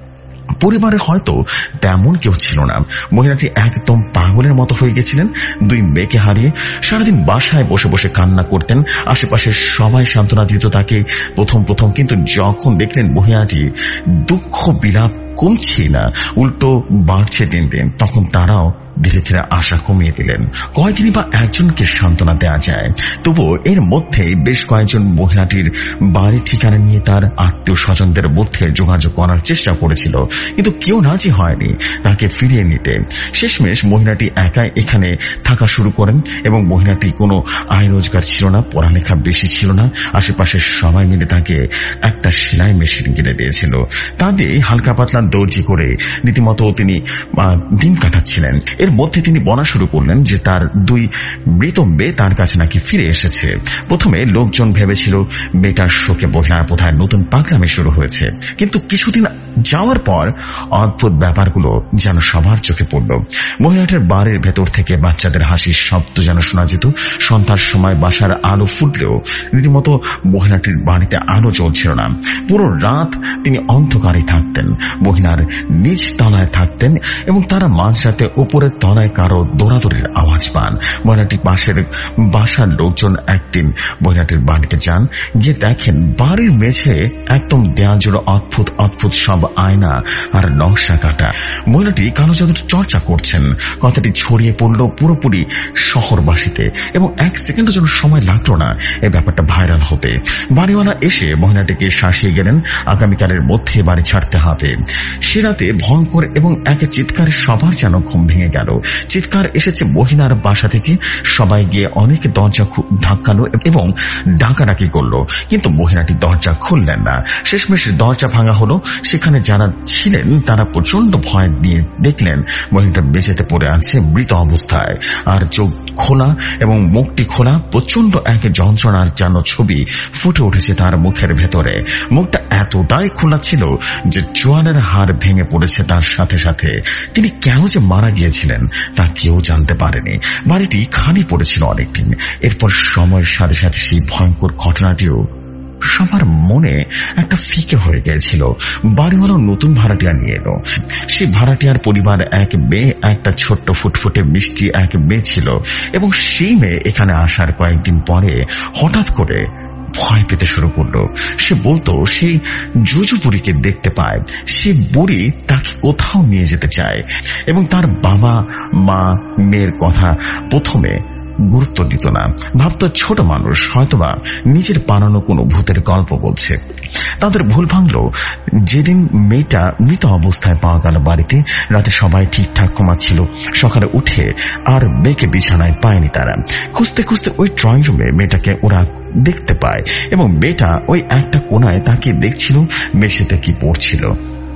পরিবারে হয়তো তেমন কেউ ছিল না। মহিলাটি একদম পাগলের মতো হয়ে গেছিলেন। দুই মেয়েকে হারিয়ে সারাদিন বাসায় বসে বসে কান্না করতেন। আশেপাশে সবাই সান্ত্বনা দিত তাকে প্রথম প্রথম, কিন্তু যখন দেখলেন মহিলাটি দুঃখ বিলাপ কমছে না, উল্টো বাড়ছে দিন দিন, তখন তারাও ধীরে ধীরে আশা কমিয়ে দিলেন। কয়েকদিনই বা একজনকে সান্ত্বনা দেওয়া যায়, তবুও এর মধ্যে বেশ কয়েকজন মহিলাটির বাড়ির ঠিকানা নিয়ে তার আত্মীয় স্বজনদের মধ্যে যোগাযোগ করার চেষ্টা করেছিল, কিন্তু কেউ রাজি হয়নি তাকে ফিরিয়ে নিতে। শেষমেশ মহিলাটি একাই এখানে থাকা শুরু করেন এবং মহিলাটি কোনো আয় রোজগার ছিল না, পড়ালেখা বেশি ছিল না। আশেপাশের সবাই মিলে তাকে একটা সেলাই মেশিন কিনে দিয়েছিল। তা দিয়ে হালকা পাতলা দর্জি করে রীতিমতো তিনি দিন কাটাচ্ছিলেন। এর মধ্যে তিনি বলা শুরু করলেন যে তার দুই মৃত মেয়ে তার কাছে নাকি ফিরে এসেছে। প্রথমে লোকজন ভেবেছিল মেয়েটার শোকে বোঝায় বোধহয় নতুন পাগলামি শুরু হয়েছে, কিন্তু কিছুদিন যাওয়ার পর অদ্ভুত ব্যাপারগুলো যেন সবার চোখে পড়ল। মহিলাটার বাড়ির ভেতর থেকে বাচ্চাদের হাসির শব্দ যেন শোনা যেত। সন্ধ্যার সময় বাসার আলো ফুটলেও রীতিমতো মহিলাটির বাড়িতে আলো জ্বলছিল না। পুরো রাত তিনি অন্ধকারে থাকতেন। মহিলার নিজ তলায় থাকতেন এবং তারা মাঝরাতে উপরের তলায় কারো দৌড়াদৌড়ির আওয়াজ পান। মহিলাটি পাশের বাসার লোকজন একদিন মহিলাটির বাড়িতে যান, গিয়ে দেখেন বাড়ির মেঝে একদম দেয়াল জুড়ে অদ্ভুত অদ্ভুত সব আয়না আর নকশা কাটা। মহিলাটি কালো জাদুর চর্চা করছেন। কথাটি ছড়িয়ে পড়ল পুরোপুরি শহরবাসীতে এবং এক সেকেন্ডের জন্য সময় লাগলো না এই ব্যাপারটা ভাইরাল হতে। বাড়িওয়ালা এসে মহিলাটিকে শাসিয়ে গেলেন, আগামীকালের মধ্যে বাড়ি ছাড়তে হবে। সে রাতে ভয়ঙ্কর এবং এক চিৎকারে সবার যেন ঘুম ভেঙে গেল। চিৎকার এসেছে মহিলার বাসা থেকে। সবাই গিয়ে অনেক দরজা ধাক্কালো এবং ডাকাডাকি করলো, কিন্তু মহিলাটি দরজা খুললেন না। শেষমেশ দরজা ভাঙা হলো। সেখানে যারা ছিলেন তারা প্রচন্ড ভয় নিয়ে দেখলেন মহিলাটা বেঁচেতে পড়ে আছে মৃত অবস্থায়, আর চোখ খোলা এবং মুখটি খোলা। প্রচন্ড এক যন্ত্রণার যেন ছবি ফুটে উঠেছে তার মুখের ভেতরে। মুখটা এতটাই খোলা ছিল যে জোয়ানের হাড় ভেঙে পড়েছে তার সাথে সাথে। তিনি কেন যে মারা গিয়েছিলেন তা কেউ জানতে পারেনি। বাড়িটি খালি পড়েছিল অনেকদিন। এরপর সময়ের সাথে সাথে সেই ভয়ঙ্কর ঘটনাটিও সবার মনে একটা ফিকে হয়ে গিয়েছিল। বাড়িওয়ালা নতুন ভাড়াটিয়া নিয়ে এলো। সেই ভাড়াটিয়ার পরিবার এক মেয়ে, একটা ছোট্ট ফুটফুটে মিষ্টি এক মেয়ে ছিল এবং সেই মেয়ে এখানে আসার কয়েকদিন পরে হঠাৎ করে ভয় পেতে শুরু করলো। সে বলতো সেই জুজু বুড়িকে দেখতে পায়। সে বুড়ি তাকে কোথাও নিয়ে যেতে চায় এবং তার বাবা মা মেয়ের কথা প্রথমে গুরুত্ব দিত না, ভাবতো ছোট মানুষ, হয়তোবা নিজের বানানো কোনো ভূতের গল্প বলছে। তাদের ভুল ভাঙল যেদিন মেয়েটা মৃত অবস্থায় পাওয়া গেল বাড়িতে। রাতে সবাই ঠিকঠাক ঘুমাচ্ছিল। সকালে উঠে আর মেয়েকে বিছানায় পায়নি তারা। খুঁজতে খুঁজতে ওই ড্রয়িং রুমে মেয়েটাকে ওরা দেখতে পায় এবং মেয়েটা ওই একটা কোনায় তাকে দেখছিল মেঝেতে কি পড়ছিল।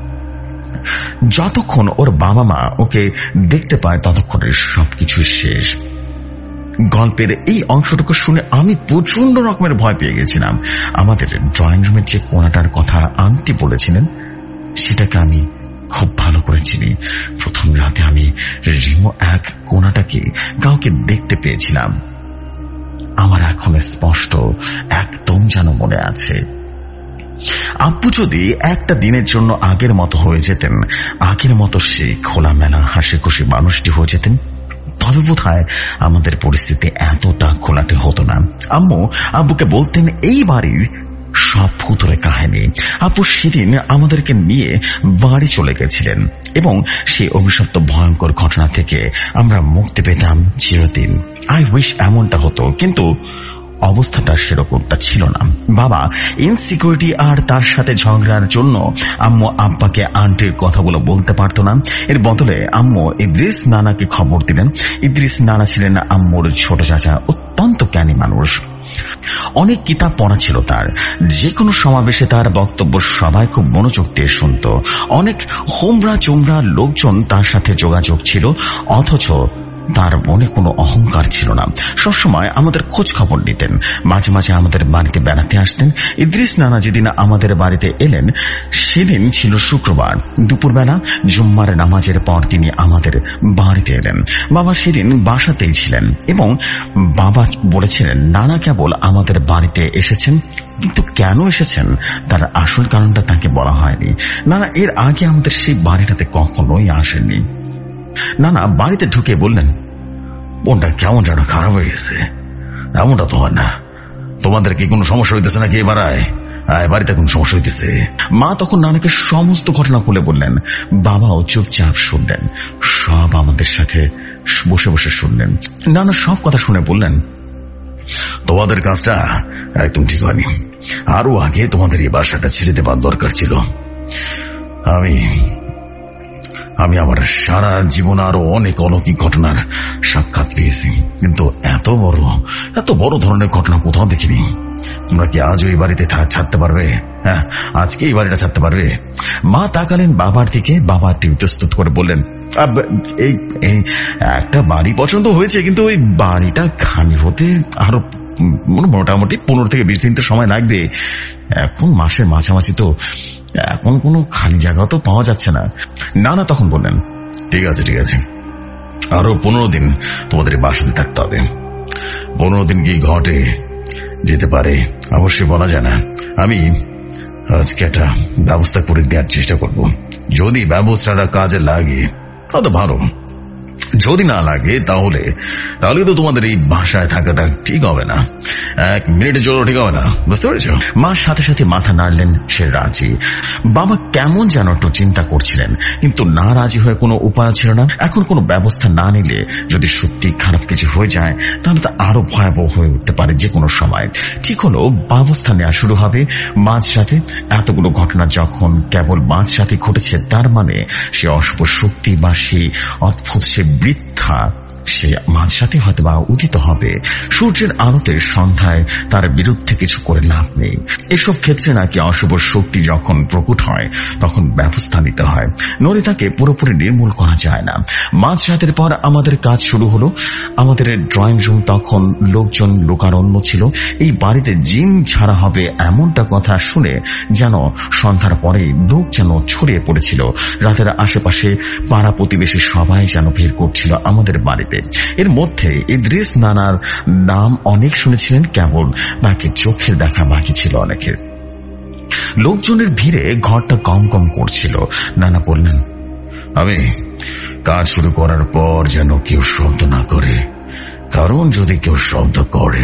যতক্ষণ ওর বাবা মা ওকে দেখতে পায় ততক্ষণে সবকিছু শেষ। গল্পের এই অংশটুকু শুনে আমি প্রচন্ড রকমের ভয় পেয়ে গেছিলাম। আমাদের ড্রয়িং রুমের যে কোণাটার কথা আন্টি বলেছিলেন সেটাকে আমি খুব ভালো করে চিনি। প্রথম রাতে আমি রিমো এক কোণাটাকে কাউকে দেখতে পেয়েছিলাম। আমার এখন স্পষ্ট একদম যেন মনে আছে। আব্বু যদি একটা দিনের জন্য আগের মতো হয়ে যেতেন, আগের মতো সে খোলামেলা হাসি খুশি মানুষটি হয়ে যেতেন, তবে বোধহয় আমাদের পরিস্থিতি এতটা খোলাটে হতো না। আম্মু আব্বুকে বলতেন এই বাড়ির সব ভুতুরে কাহিনী। আব্বু সেদিন আমাদেরকে নিয়ে বাড়ি চলে গেছিলেন এবং সেই অভিশপ্ত ভয়ঙ্কর ঘটনা থেকে আমরা মুক্তি পেতাম চিরদিন। আই উইশ এমনটা হতো, কিন্তু অবস্থাটা সেরকমটা ছিল না। বাবা ইনসিকিউরিটি আর তার সাথে ঝগড়ার জন্য আম্মু আব্বাকে আন্টির কথাগুলো বলতে পারতো না। এর বদলে আম্মু ইদ্রিস নানাকে খবর দিলেন। ইদ্রিস নানা ছিলেন আম্মুর ছোট চাচা, অত্যন্ত জ্ঞানী মানুষ। অনেক কিতাব পড়া ছিল তার। যে কোনো সমাবেশে তার বক্তব্য সবাই খুব মনোযোগ দিয়ে শুনত। অনেক হোমরা চোমরা লোকজন তার সাথে যোগাযোগ ছিল, অথচ তার মনে কোনো অহংকার ছিল না। সবসময় আমাদের খোঁজ খবর নিতেন, মাঝে মাঝে আমাদের বাড়িতে বেড়াতে আসতেন। ইদ্রিস নানা যেদিন আমাদের বাড়িতে এলেন সেদিন ছিল শুক্রবার। দুপুরবেলা জুম্মার নামাজের পর তিনি আমাদের বাড়িতে এলেন। বাবা সেদিন বাসাতেই ছিলেন এবং বাবা বলেছিলেন নানা কেবল আমাদের বাড়িতে এসেছেন, কিন্তু কেন এসেছেন তার আসল কারণটা তাকে বলা হয়নি। নানা এর আগে আমাদের সেই বাড়িটাতে কখনোই আসেননি। নানা বাড়িতে ঢুকে বললেন, মনটা কেমন যেন খারাপ হয়ে গেছে। এমনটা তো হয় না, তোমাদের কি কোনো সমস্যা হইতেছে নাকি? এবার আয়, বাড়িতে কোন সমস্যা হইতেছে? মা তখন নানাকে সমস্ত ঘটনা খুলে বললেন। বাবাও চুপচাপ শুনলেন, সব আমাদের সাথে বসে বসে শুনলেন। নানা সব কথা শুনে বললেন, তোমাদের কাজটা একদম ঠিক হয়নি। আরো আগে তোমাদের এই বাসাটা ছেড়ে দেবার দরকার ছিল। আমি আমি আমার সারা জীবন আরো অনেক অলৌকিক ঘটনার সাক্ষাৎ পেয়েছি, কিন্তু এত বড় এত বড় ধরনের ঘটনা কোথাও দেখিনি। তোমরা কি আজ ওই বাড়িতে ছাড়তে পারবে? হ্যাঁ, আজকে এই বাড়িটা ছাড়তে পারবে? মা তাকালেন বাবার দিকে। বাবা ইতস্তত করে বললেন, এই একটা বাড়ি পছন্দ হয়েছে, কিন্তু ওই বাড়িটা খালি হতে আরো মোটামুটি পনেরো থেকে বিশ দিন তো সময় লাগবে। এখন মাসের মাঝামাঝি তো, এখন কোনো খালি জায়গা তো পাওয়া যাচ্ছে না। নানা তখন বললেন, ঠিক আছে ঠিক আছে আরো পনেরো দিন তোমাদের বাসাতে থাকতে হবে। পনেরো দিন কি ঘটে যেতে পারে অবশ্যই বলা যায় না। আমি আজকে একটা ব্যবস্থা করে দেওয়ার চেষ্টা করব। যদি ব্যবস্থাটা কাজে লাগে তত ভালো, যদি না লাগে তাহলে তাহলে তো তোমাদের এই বাসায় থাকাটা ঠিক হবে না। এক মিনিটের জন্য ঠিক হবে না, বুঝতে পেরেছ? মার সাথে সাথে মাথা নাড়লেন, সে রাজি। বাবা কেমন যেন একটু চিন্তা করছিলেন, কিন্তু না রাজি হয়ে কোনো উপায় ছিল না। এখন কোনো ব্যবস্থা না নিলে যদি সত্যি খারাপ কিছু হয়ে যায় তাহলে তা আরো ভয়াবহ হয়ে উঠতে পারে যে কোনো সময়। ঠিক হলো, ব্যবস্থা নেওয়া শুরু হবে। মাঝ সাথে এতগুলো ঘটনা যখন কেবল মাঝ সাথে ঘটেছে, তার মানে সে অশুভ শক্তি বা সে অদ্ভুত সে বৃদ্ধা সে মাঝ সাথে হয়তো বা উদিত হবে। সূর্যের আলোতে সন্ধ্যায় তার বিরুদ্ধে কিছু করে লাভ নেই। এসব ক্ষেত্রে নাকি অশুভ শক্তি যখন প্রকট হয় তখন ব্যবস্থা নিতে হয়, নইলে তাকে পুরোপুরি নির্মূল করা যায় না। মাঝ রাতের পর আমাদের কাজ শুরু হলো। আমাদের ড্রয়িং রুম তখন লোকজন লোকারণ্য ছিল। এই বাড়িতে জিন ছাড়া হবে এমনটা কথা শুনে যেন সন্ধ্যার পরে লোক যেন ছড়িয়ে পড়েছিল। রাতের আশেপাশে পাড়া প্রতিবেশী সবাই যেন ভিড় করছিল আমাদের বাড়িতে। এর মধ্যে ইদ্রিস নানার নাম অনেক শুনেছিলেন, কেবল তাকে চোখের দেখা বাকি ছিল অনেকের। লোকজনের ভিড়ে ঘরটা কম কম করছিল। নানা বললেন, আমি কাজ শুরু করার পর যেন কেউ শব্দ না করে, কারণ যদি কেউ শব্দ করে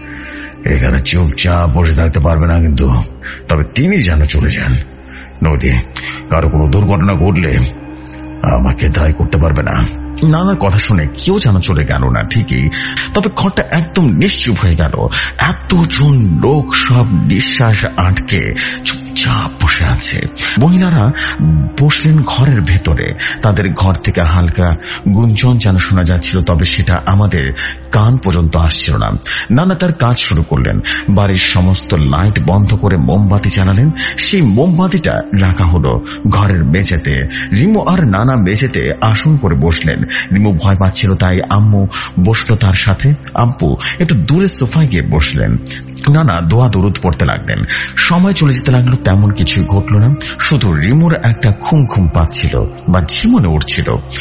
এখানে চুপচাপ বসে থাকতে পারবে না, কিন্তু তবে তিনি যেন চলে যান। নদী কারো কোনো দুর্ঘটনা ঘটলে আমাকে দায়ী করতে পারবে না। নানার কথা শুনে কেউ যেন চলে গেল না ঠিকই, তবে ঘরটা একদম নিশ্চুপ হয়ে গেল। এতজন লোক সব নিঃশ্বাস আটকে চুপচাপ বসে আছে। মহিলারা বসলেন ঘরের ভেতরে। তাদের ঘর থেকে হালকা গুঞ্জন যেন শোনা যাচ্ছিল, তবে সেটা আমাদের কান পর্যন্ত আসছিল না। নানা তার কাজ শুরু করলেন। বাড়ির সমস্ত লাইট বন্ধ করে মোমবাতি জ্বালালেন। সেই মোমবাতিটা রাখা হলো ঘরের মেঝেতে। রিমু আর নানা মেঝেতে আসন করে বসলেন। রিমু ভয় পাচ্ছিল, তাই আম্মু বসলো তার সাথে। আম্মু একটু দূরে সোফায় গিয়ে বসলেন। নানা দোয়া দরুদ পড়তে লাগলেন। সময় চলে যেতে লাগলো, তেমন কিছুই ঘটল না। শুধু রিমুর একটা ঘুম ঘুম পাচ্ছিল বা ঝিমনে উঠছিল।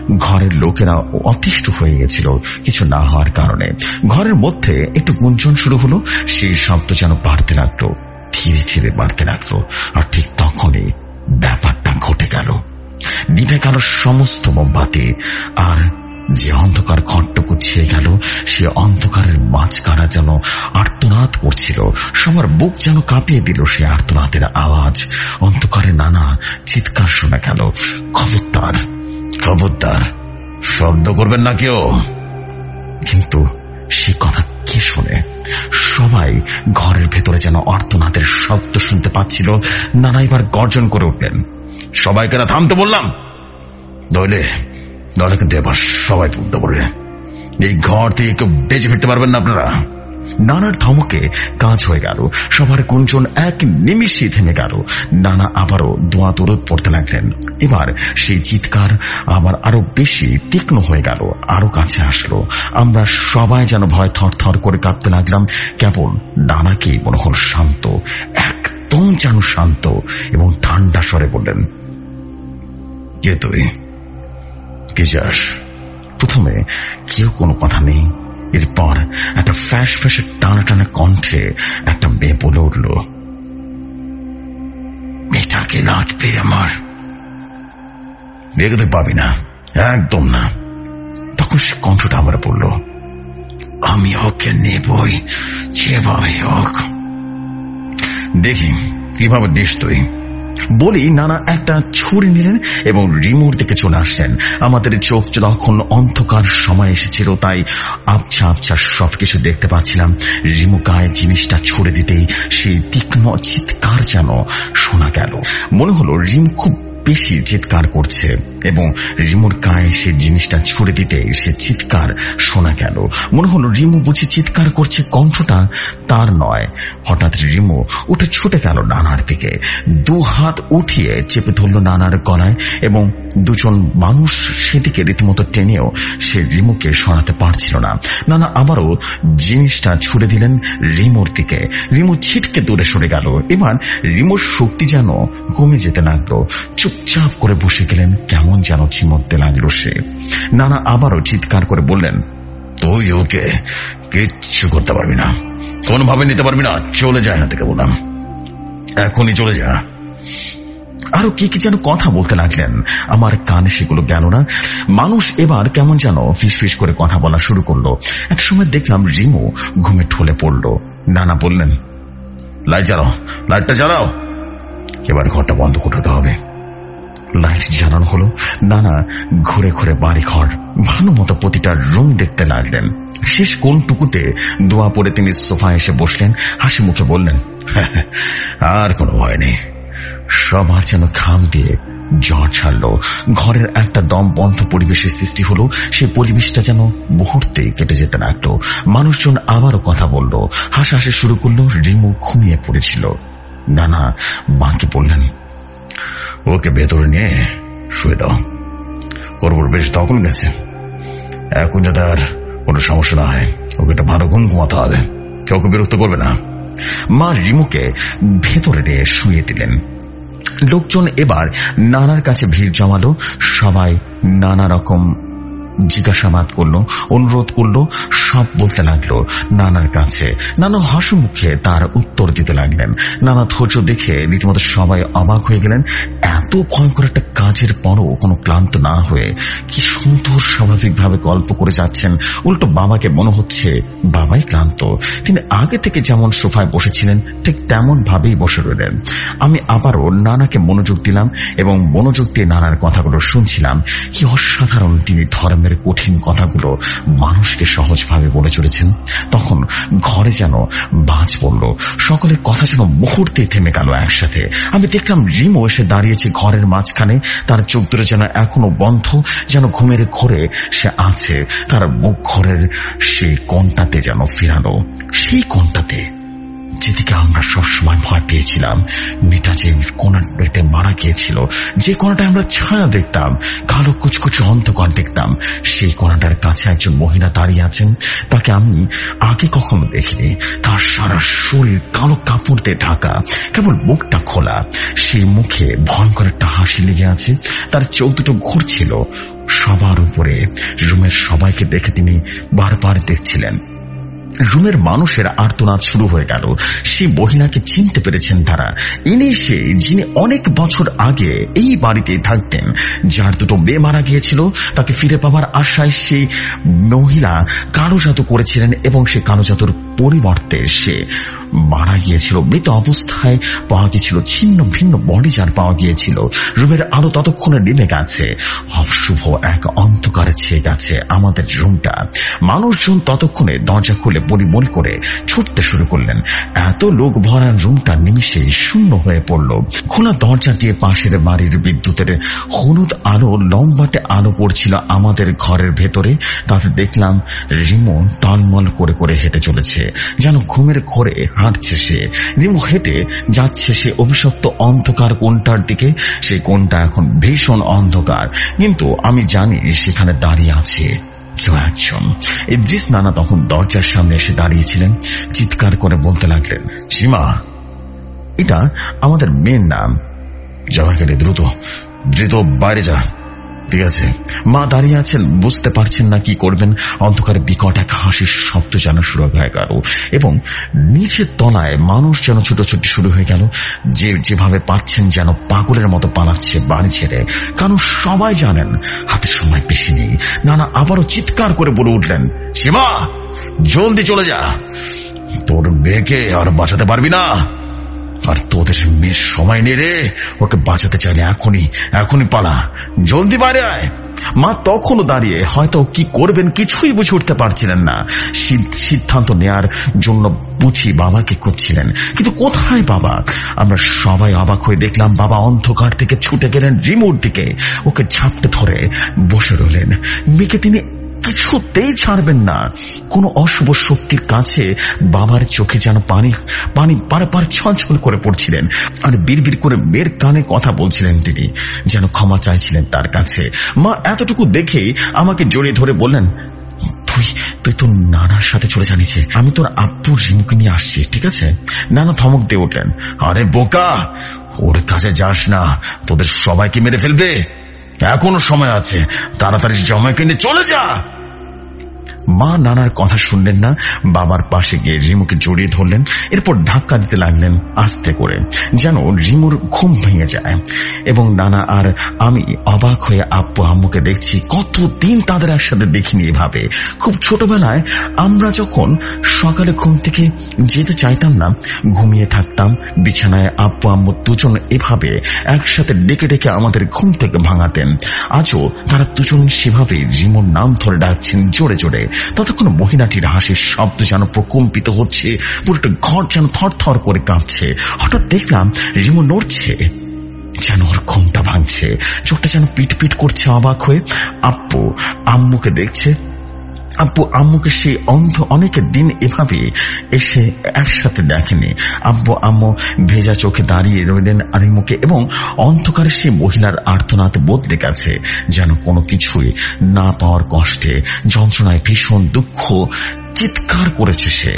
ঘরের লোকেরা অতিষ্ঠ হয়ে গেছিল কিছু না হওয়ার কারণে। ঘরের মধ্যে একটু গুঞ্জন শুরু হলো, সেই শব্দ যেন বাড়তে লাগলো, ধীরে ধীরে বাড়তে লাগলো। আর ঠিক তখনই ব্যাপারটা ঘটে গেল। নিভে গেল সমস্ত মোমবাতি, আর যে অন্ধকার ঘরটুকু ছেয়ে গেল, সে অন্ধকারের মাঝখানা যেন আর্তনাদ করছিল। সবার বুক যেন কাঁপিয়ে দিল সে আর্তনাদের আওয়াজ। অন্ধকারে নানা চিৎকার শোনা গেল, খবরদার খবরদার, শব্দ করবেন না কেউ। কিন্তু সে কথা কে শোনে? সবাই ঘরের ভেতরে যেন আর্তনাদের শব্দ শুনতে পাচ্ছিল। নানা এবার গর্জন করে উঠলেন, সবাইকে না থামতে বললাম, নইলে নইলে কিন্তু এবার সবাই তুলতে বলবে। এই ঘর থেকে কেউ বেঁচে ফিরতে পারবেন না আপনারা। নানার ধমকে কাজ হয়ে গেল, সবার গুঞ্জন এক নিমিষে থেমে গেল। নানা আবারও দোয়া দরুদ পড়তে লাগলেন। এবার সেই চিৎকার আবার আরো বেশি তীক্ষ্ণ হয়ে গেল, আরো কাছে আসলো। আমরা সবাই যেন ভয় থর থর করে কাঁপতে লাগলাম। কেবল নানাকে মনে হল শান্ত, একদম যেন শান্ত এবং ঠান্ডা স্বরে বললেন, কে তুই, কে যাস? প্রথমে কেউ কোনো কথা নেই। এরপর একটা ফ্যাস ফ্যাসে টানা টানা কণ্ঠে একটা মেয়ে বলে উঠল, মেয়েটাকে লাগবে আমার। দেখতে পাবি না, একদম না। তখন সে কণ্ঠটা আমার বলল, আমি ওকে নেবই যেভাবে হোক, দেখি কিভাবে দিস তুই। বলি নানা একটা ছুরি নিলেন এবং রিমুর দিকে চলে আসলেন। আমাদের চোখ যখন অন্ধকার সময় এসেছিল, তাই আবছা আবছা সবকিছু দেখতে পাচ্ছিলাম। রিমু গায়ে জিনিসটা ছুড়ে দিতেই সেই তীক্ষ্ণ চিৎকার যেন শোনা গেল। মনে হলো রিমু খুব বেশি চিৎকার করছে এবং রিমুর গায়ে সে জিনিসটা ছুড়ে দিতে সে চিৎকার শোনা গেল। মনে হলো রিমু বুঝি চিৎকার করছে, কণ্ঠটা তার নয়। হঠাৎ রিমু উঠে ছুটে গেল নানার দিকে, দু হাত উঠিয়ে চেপে ধরল নানার গলায় এবং দুজন মানুষ সেদিকে রীতিমতো টেনেও সে রিমুকে সরাতে পারছিল না। নানা আবারও জিনিসটা ছুড়ে দিলেন রিমুর দিকে। রিমু ছিটকে দূরে সরে গেল। এবার রিমুর শক্তি যেন কমে যেতে লাগলো। চুপচাপ করে বসে গেলেন, কেমন যেন ঝিমোতে লাগলো সে। নানা আবারও চিৎকার করে বললেন, তুই ওকে কিচ্ছু করতে পারবি না, কোনোভাবে নিতে পারবি না, চলে যায় না থেকে বললাম, এখনই চলে যা। আরো কি কি যেন কথা বলতে লাগলেন, আমার কানে সেগুলো গেল না। মানুষ এবার কেমন যেন ফিসফিস করে কথা বলা শুরু করলো। এক সময় দেখলাম রিমু ঘুমে ঠলে পড়লো। নানা বললেন, লাইট জ্বালাও, লাইটটা জ্বালাও। এবার ঘরটা বন্ধ করতে হবে। লাইট জ্বালানো হলো। নানা ঘুরে ঘুরে বাড়ি ঘর ভালো মতো প্রতিটা রুম দেখতে লাগলেন। শেষ কোনটুকুতে দোয়া পড়ে তিনি সোফায় এসে বসলেন, হাসি মুখে বললেন, আর কোনো ভয় নেই। সবার যেন ঘাম দিয়ে জ্বর ছাড়লো। ঘরের একটা দম বন্ধ পরিবেশের সৃষ্টি হলো। সেই পরিবেশটা যেন মুহূর্তে কেটে যেতে লাগলো। মানুষজন আবারও কথা বলল, হাসাহাসি শুরু করলো। রিমু ঘুমিয়ে পড়েছিল। নানা বাঁকে বললেন, ওকে ভেতরে নিয়ে শুয়ে দাও, করবো বেশ তখন গেছে, এখন যাতে আর কোনো সমস্যা না হয়, ওকে একটা ভালো ঘুম ঘুমাতে হবে, কেউ বিরক্ত করবে না। মা রিমুকে ভেতরে নিয়ে শুয়ে দিলেন। লোকজন এবার নানার কাছে ভিড় জমালো। সবাই নানা রকম জিজ্ঞাসাবাদ করলো, অনুরোধ করলো, সব বলতে লাগলো নানার কাছে। নানা হাসি মুখে তার উত্তর দিতে লাগলেন। নানা ধৈর্য দেখে রীতিমতো সবাই অবাক হয়ে গেলেন। এত ভয়ঙ্কর একটা কাজের পরও কোনো ক্লান্ত না হয়ে কি সুন্দর স্বাভাবিকভাবে গল্প করে যাচ্ছেন। উল্টো বাবাকে মনে হচ্ছে বাবাই ক্লান্ত। তিনি আগে থেকে যেমন সোফায় বসেছিলেন ঠিক তেমন ভাবেই বসে রইলেন। আমি আবারও নানাকে মনোযোগ দিলাম এবং মনোযোগ দিয়ে নানার কথাগুলো শুনছিলাম। কি অসাধারণ তিনি ধর্মের কঠিন কথাগুলো মানুষকে সহজভাবে বলে চলেছেন। তখন ঘরে যেন বাজ পড়ল, সকলের কথা যেন মুহূর্তে থেমে গেল একসাথে। আমি দেখলাম রিমু এসে দাঁড়িয়েছে ঘরের মাঝখানে, তার চোখ দুটো যেন এখনো বন্ধ, যেন ঘুমের ঘোরে সে আছে। তার মুখ ঘরের সেই কোণটাতে যেন ফিরানো, সেই কোণটাতে যেদিকে আমরা সবসময় ভয় পেয়েছিলাম। মেয়েটা যে কোণাতে মারা গিয়েছিল, যে কোণাটা আমরা ছায়া দেখতাম, কালো কুচকুচে অন্ধকার দেখতাম, সেই কোণাটার কাছে একজন মহিলা দাঁড়িয়ে আছেন। তাকে আমি আগে কখনো দেখিনি। তার সারা শরীর কালো কাপড় দিয়ে ঢাকা, কেবল মুখটা খোলা। সেই মুখে ভয়ঙ্কর একটা হাসি লেগে আছে। তার চোখ দুটো ঘুরছিল। সবার করে রুমের সবাইকে দেখে তিনি বারবার দেখছিলেন। রুমের মানুষের আর্তনাদ শুরু হয়ে গেল। সেই মহিলাকে চিনতে পেরেছেন তারা। ইনি সে যিনি অনেক বছর আগে এই বাড়িতে থাকতেন, যার দুটো মেয়ে মারা গিয়েছিল। তাকে ফিরে পাওয়ার আশায় সেই মহিলা কালো জাদু করেছিলেন এবং সে কালো জাদুর পরিবর্তে সে মারা গিয়েছিল। মৃত অবস্থায় পাওয়া গিয়েছিল, ছিন্ন ভিন্ন বডি যার পাওয়া গিয়েছিল। রুমের আলো ততক্ষণে নিভে গেছে, অশুভ এক অন্ধকারে ছেয়ে গেছে আমাদের রুমটা। মানুষজন ততক্ষণে দরজা খুলে পরিমল করে ছুটতে শুরু করলেন। এত লোক ভরা রুমটা নিমিষে শূন্য হয়ে পড়ল। খোলা দরজা দিয়ে পাশের বাড়ির বিদ্যুতের হলুদ আলো, লম্বাটে আলো পড়ছিল আমাদের ঘরের ভেতরে। তাতে দেখলাম রিমো টলমল করে করে হেঁটে চলেছে, যেন ঘুমের ঘরে হাঁটছে সে। রিমো হেঁটে যাচ্ছে সে অভিশপ্ত অন্ধকার কোণটার দিকে। সেই কোণটা এখন ভীষণ অন্ধকার, কিন্তু আমি জানি সেখানে দাঁড়িয়ে আছে কেউ একজন। ইদ্রিস নানা তখন দরজার সামনে এসে দাঁড়িয়েছিলেন। চিৎকার করে বলতে লাগলেন, সীমা, এটা আমাদের মেয়ের নাম। জামাই কেটে দ্রুত দ্রুত বাইরে যা। ঠিক আছে। মা দাঁড়িয়ে আছেন, বুঝতে পারছেন না কি করবেন। অন্ধকারে বিকট এক হাসির শব্দ যেন শুরু হয়ে গেল এবং নিচের তলায় মানুষ যেন ছুটোছুটি শুরু হয়ে গেল। যে যেভাবে পাচ্ছেন যেন পাগলের মতো পালাচ্ছে বাড়ি ছেড়ে, কারণ সবাই জানেন হাতে সময় বেশি নেই। নানা আবারও চিৎকার করে বলে উঠলেন, সীমা, জলদি চলে যা। তোর মেয়েকে আর বাঁচাতে পারবি না, আর তোদের মেয়ের সময় নেই রে। ওকে বাঁচাতে চাইলে এখনই এখনই পালা, জলদি বাইরে আয়। মা তখনও দাঁড়িয়ে হয়তো কি করবেন কিছুই বুঝে উঠতে পারছিলেন না। সিদ্ধান্ত নেয়ার জন্য বুঝি বাবাকে খুঁজছিলেন, কিন্তু কোথায় বাবা? আমরা সবাই অবাক হয়ে দেখলাম বাবা অন্ধকার থেকে ছুটে গেলেন রিমোর দিকে। ওকে ঝাপটে ধরে বসে রইলেন। মেয়েকে তিনি কিছুতেই ছাড়বেন না। কোন অশুভ শক্তির কাছে বাবার চোখে যেন পানি পানি বারবার ছলছল করে পড়ছিলেন, আর বিড়বিড় করে মেয়ের কানে কথা বলছিলেন। তিনি যেন ক্ষমা চাইছিলেন তার কাছে। মা এতটুকু দেখে আমাকে জড়িয়ে ধরে বললেন, তুই তুই তোর নানার সাথে চলে জানিছে, আমি তোর আব্বু রিমুকে নিয়ে আসছি, ঠিক আছে? নানা ধমক দিয়ে উঠলেন, আরে বোকা, ওর কাছে যাস না, তোদের সবাইকে মেরে ফেলবে। এখনো সময় আছে, তাড়াতাড়ি জামাইকে নিয়ে চলে যা। মা নানার কথা শুনলেন না, বাবার পাশে গিয়ে রিমুকে জড়িয়ে ধরলেন। এরপর ধাক্কা দিতে লাগলেন আস্তে করে, যেন রিমুর ঘুম ভেঙে যায়। এবং নানা আর আমি অবাক হয়ে আব্বু আম্মুকে দেখছি। কতদিন তাদের একসাথে দেখিনি এভাবে। খুব ছোটবেলায় আমরা যখন সকালে ঘুম থেকে যেতে চাইতাম না, ঘুমিয়ে থাকতাম বিছানায়, আব্বু আম্মু দুজন এভাবে একসাথে ডেকে ডেকে আমাদের ঘুম থেকে ভাঙাতেন। আজও তারা দুজন সেভাবে রিমুর নাম ধরে ডাকছেন জোরে জোরে। ততক্ষণ মহিলাটির হাসির শব্দ যেন প্রকম্পিত হচ্ছে, পুরোটা ঘর যেন থর থর করে কাঁপছে। হঠাৎ দেখলাম রিমু নড়ছে, যেন ওর ঘুমটা ভাঙছে, চোখটা যেন পিট পিট করছে অবাক হয়ে। আব্বু আম্মুকে দেখছে। আব্বু আম্মুকে সেই অন্ধ অনেক দিন এভাবে এসে একসাথে দেখেনি। আব্বু আম্মু ভেজা চোখে দাঁড়িয়ে রইলেন রিমুকে, এবং অন্ধকারে সেই মহিলার আর্তনাদ বদলে গেছে, যেন কোনো কিছুই না পাওয়ার কষ্টে, যন্ত্রণায় ভীষণ দুঃখ চিৎকার করেছে সে।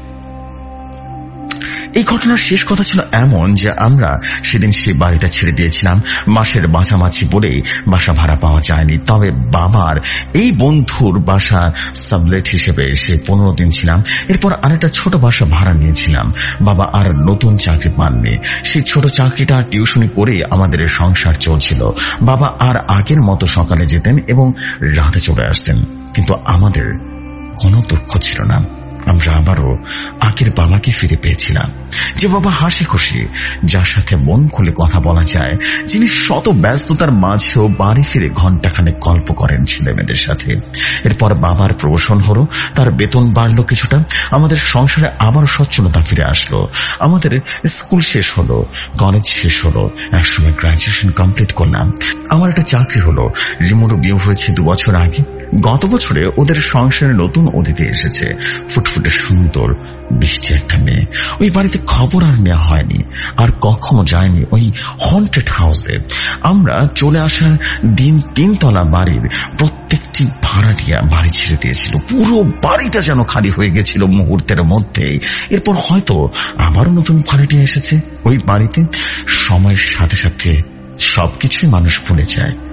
এই ঘটনার শেষ কথা ছিল এমন যে আমরা সেদিন সেই বাড়িটা ছেড়ে দিয়েছিলাম। মাসের মাঝামাঝি বলেই বাসা ভাড়া পাওয়া যায়নি। তবে বাবার এই বন্ধুর বাসা সাবলেট হিসেবে সে পনেরো দিন ছিলাম। এরপর আরেকটা ছোট বাসা ভাড়া নিয়েছিলাম। বাবা আর নতুন চাকরি পাননি। সেই ছোট চাকরিটা টিউশনি করে আমাদের সংসার চলছিল। বাবা আর আগের মতো সকালে যেতেন এবং রাতে চলে আসতেন, কিন্তু আমাদের কোনো দুঃখ ছিল না। আমরা আবারও আগের বাবাকে ফিরে পেয়েছিলাম, যে বাবা হাসি খুশি, যার সাথে মন খুলে কথা বলা যায়, যিনি শত ব্যস্ততার মাঝেও বাড়ি ফিরে ঘন্টাখানেক গল্প করেন ছেলে মেয়েদের সাথে। এরপর বাবার প্রমোশন হলো, তার বেতন বাড়লো কিছুটা, আমাদের সংসারে আবারও সচ্ছলতা ফিরে আসলো। আমাদের স্কুল শেষ হলো, কলেজ শেষ হলো, একসময় গ্রাজুয়েশন কমপ্লিট করলাম। আমার একটা চাকরি হলো। রিমোরও বিয়ে হয়েছে দু বছর আগে। গত বছরে ওদের সংসারে নতুন অতিথি এসেছে, ফুটফুটে সুন্দর বৃষ্টি একটা মেয়ে। ওই বাড়িতে খবর আর নেওয়া হয়নি, আর কখনো যায়নি ওই হন্টেড হাউসে। আমরা চলে আসার দিন তিনতলা বাড়ির প্রত্যেকটি ভাড়াটিয়া বাড়ি ছেড়ে দিয়েছিল। পুরো বাড়িটা যেন খালি হয়ে গেছিল মুহূর্তের মধ্যেই। এরপর হয়তো আবারও নতুন ভাড়াটিয়া এসেছে ওই বাড়িতে। সময়ের সাথে সাথে সবকিছুই মানুষ ভুলে যায়।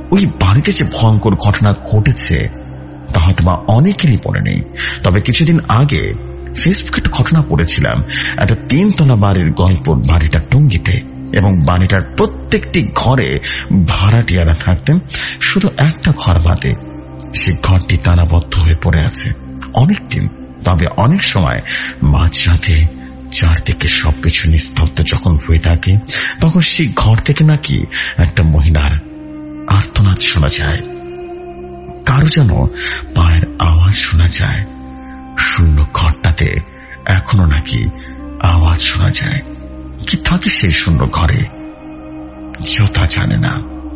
ওই বাড়িতে যে ভয়ঙ্কর ঘটনা ঘটেছে তা হয়তো বা অনেকেরই পড়ে নেই। তবে কিছুদিন আগে ফেসবুকে একটা ঘটনা পড়েছিলাম, একটা তিনতলা বাড়ির গল্প। বাড়িটা টঙ্গীতে এবং বাড়িটার প্রত্যেকটি ঘরে ভাড়াটিয়ারা থাকতেন, শুধু একটা ঘর বাদে। সে ঘরটি তালাবদ্ধ হয়ে পড়ে আছে অনেকদিন। তবে অনেক সময় মাঝরাতে চারদিকে সবকিছু নিস্তব্ধ যখন হয়ে থাকে, তখন সেই ঘর থেকে নাকি একটা মহিলার আর্তনাদ শোনা যায়, কারো যেন পায়ের আওয়াজ শোনা যায়। শূন্য ঘরটাতে এখনো নাকি আওয়াজ শোনা যায়। কি থাকে সেই শূন্য ঘরে কেউ তা জানে না।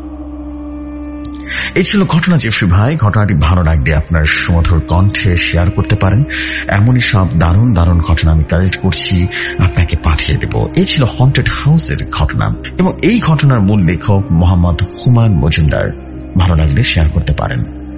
এই ছিল ঘটনা জেফরি ভাই। ঘটনাটি ভালো লাগলে আপনার সুমধুর কণ্ঠে শেয়ার করতে পারেন। এমনই সব দারুণ দারুণ ঘটনা আমি কালেক্ট করছি, আপনাকে পাঠিয়ে দেব। এই ছিল হন্টেড হাউসের ঘটনা এবং এই ঘটনার মূল লেখক মোহাম্মদ হুমায়ুন মজুমদার। ভালো লাগলে শেয়ার করতে পারেন।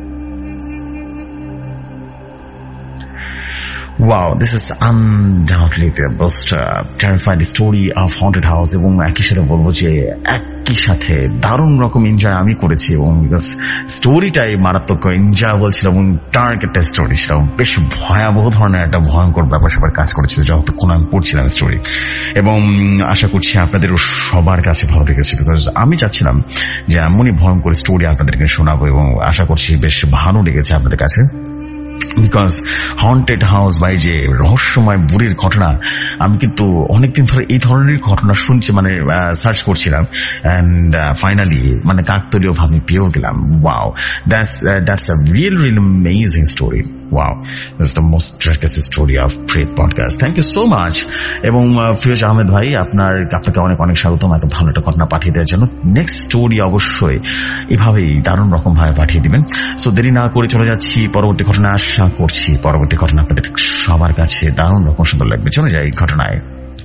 Wow, this is undoubtedly the most uh, terrified story of haunted house এবং একই সাথে বলবো যে একই সাথে দারুণ রকম এনজয় আমি করেছি এবং স্টোরিটাই মারাত্মক এনজয় বলছিল এবং ডার্ক একটা স্টোরি ছিল, বেশ ভয়াবহ ধরনের একটা ভয়ঙ্কর ব্যাপার সবার কাজ করেছিল যতক্ষণ আমি পড়ছিলাম স্টোরি। এবং আশা করছি আপনাদেরও সবার কাছে ভালো লেগেছে, বিকজ আমি চাচ্ছিলাম যে এমনই ভয়ঙ্কর স্টোরি আপনাদেরকে শোনাবো এবং আশা করছি বেশ ভালো লেগেছে আপনাদের কাছে। বিকজ হন্টেড হাউস বাই যে রহস্যময় বুড়ির ঘটনা, আমি কিন্তু অনেকদিন ধরে এই ধরনের ঘটনা শুনছি, মানে সার্চ করছিলাম অ্যান্ড ফাইনালি মানে কাকতালীয় ভাবে পেয়েও গেলাম। Wow, that's that's a real real amazing story. Wow, that's the most darkest story of Pret podcast. Thank you so much. এবং ফিরোজ আহমেদ ভাই, আপনার আপনাকে অনেক অনেক স্বাগতম এত ভালো একটা ঘটনা পাঠিয়ে দেওয়ার জন্য। নেক্সট স্টোরি অবশ্যই এভাবেই দারুণ রকম ভাবে পাঠিয়ে দিবেন। সো দেরি না করে চলে যাচ্ছি পরবর্তী ঘটনা। আশা করছি পরবর্তী ঘটনা আপনাদের সবার কাছে দারুণ রকম সুন্দর লাগবে। চলে যাই ঘটনায়।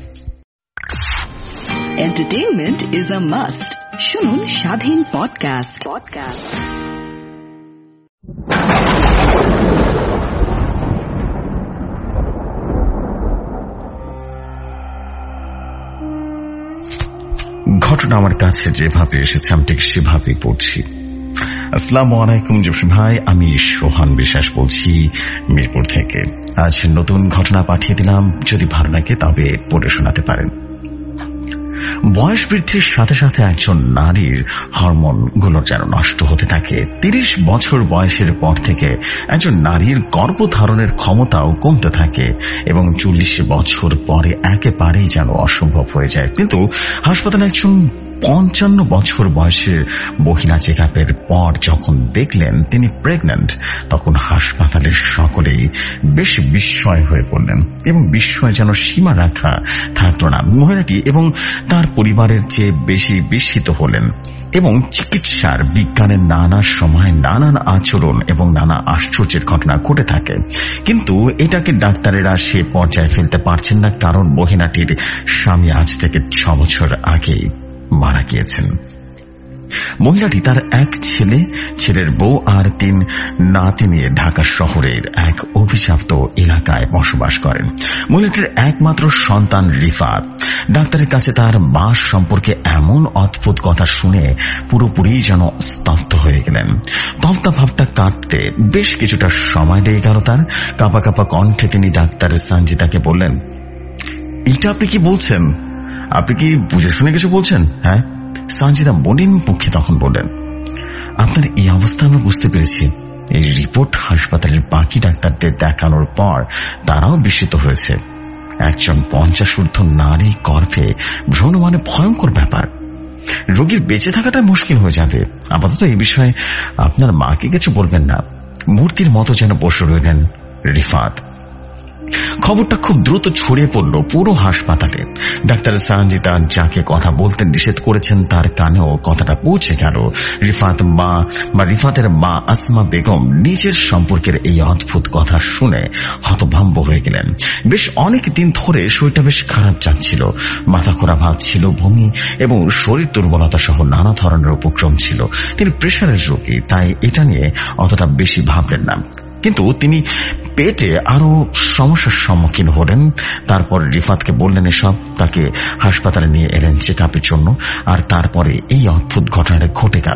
Entertainment is a must. শুনুন স্বাধীন পডকাস্ট। পডকাস্ট ঘটনা আমার কাছে যেভাবে এসেছে আমি ঠিক সেভাবেই পড়ছি। আসসালামু আলাইকুম জেফরি ভাই, আমি সোহান বিশ্বাস বলছি মিরপুর থেকে। আজ নতুন ঘটনা পাঠিয়ে দিলাম, যদি ভালো লাগে তবে পড়ে শোনাতে পারেন। বয়স বৃদ্ধির সাথে সাথে একজন নারীর হরমোন গুলো যেন নষ্ট হতে থাকে। তিরিশ বছর বয়সের পর থেকে একজন নারীর গর্ভধারণের ক্ষমতাও কমতে থাকে এবং চল্লিশ বছর পরে একেবারেই যেন অসম্ভব হয়ে যায়। কিন্তু হাসপাতালে একজন পঞ্চান্ন বছর বয়সের মহিলা চেক আপের পর যখন দেখলেন তিনি প্রেগন্যান্ট, তখন হাসপাতালের সকলেই বেশ বিস্ময় হয়ে পড়লেন এবং বিস্ময় যেন সীমা রাখা থাকল না। মহিলাটি এবং তার পরিবারের চেয়ে বেশি বিস্মিত হলেন এবং চিকিৎসার বিজ্ঞানের নানা সময় নানান আচরণ এবং নানা আশ্চর্যের ঘটনা ঘটে থাকে। কিন্তু এটাকে ডাক্তারেরা সে পর্যায়ে ফেলতে পারছেন না, কারণ মহিলাটির স্বামী আজ থেকে ছ বছর আগেই মারা গিয়েছেন। মহিলাটি তার এক ছেলে, ছেলের বউ আর তিন নাতি নিয়ে ঢাকা শহরের এক অভিশপ্ত এলাকায় বসবাস করেন। মহিলাটির একমাত্র সন্তান রিফাত। ডাক্তারের কাছে তার মা সম্পর্কে এমন অদ্ভুত কথা শুনে পুরোপুরি যেন স্তব্ধ হয়ে গেলেন। তপ্তা ভাবটা কাটতে বেশ কিছুটা সময় লেগে গেল তার। কাঁপা কাঁপা কণ্ঠে তিনি ডাক্তার সঞ্জিতাকে বললেন, এটা আপনি কি বলছেন? আপনি কি বুঝে শুনে কিছু বলছেন? হ্যাঁ। সঞ্জিতা মলিন মুখে তখন বললেন, আপনার এই অবস্থা আমরা বুঝতে পেরেছি। এই রিপোর্ট হাসপাতালের বাকি ডাক্তারদের দেখানোর পর তারাও বিস্মিত হয়েছে। একজন পঞ্চাশ ঊর্ধ্ব নারী গর্ভে ভ্রূণ মানে ভয়ঙ্কর ব্যাপার। রোগীর বেঁচে থাকাটা মুশকিল হয়ে যাবে। আপাতত এই বিষয়ে আপনার মাকে কিছু বলবেন না। মূর্তির মতো যেন বসে রইলেন রিফাত। খবরটা খুব দ্রুত ছড়িয়ে পড়ল পুরো হাসপাতালে। ডাক্তার সঞ্জিতা যাকে কথা বলতে নিষেধ করেছেন তার কানেও কথাটা পৌঁছে গেল। রিফাত মা বা রিফাতের মা আসমা বেগম নিজের সম্পর্কের এই অদ্ভুত কথা শুনে হতভম্ব হয়ে গেলেন। বেশ অনেক দিন ধরে শরীরটা বেশ খারাপ যাচ্ছিল, মাথা ঘোরা ভাব ছিল, বমি এবং শরীর দুর্বলতা সহ নানা ধরনের উপক্রম ছিল। তিনি প্রেশারের রোগী, তাই এটা নিয়ে অতটা বেশি ভাবলেন না। কিন্তু তিনি পেটে আরো সমস্যার সম্মুখীন হলেন। তারপর রিফাতকে বললেন এসব, তাকে হাসপাতালে নিয়ে এলেন চেক আপের জন্য। আর তারপরে এই অদ্ভুত ঘটনাটা ঘটে গেল।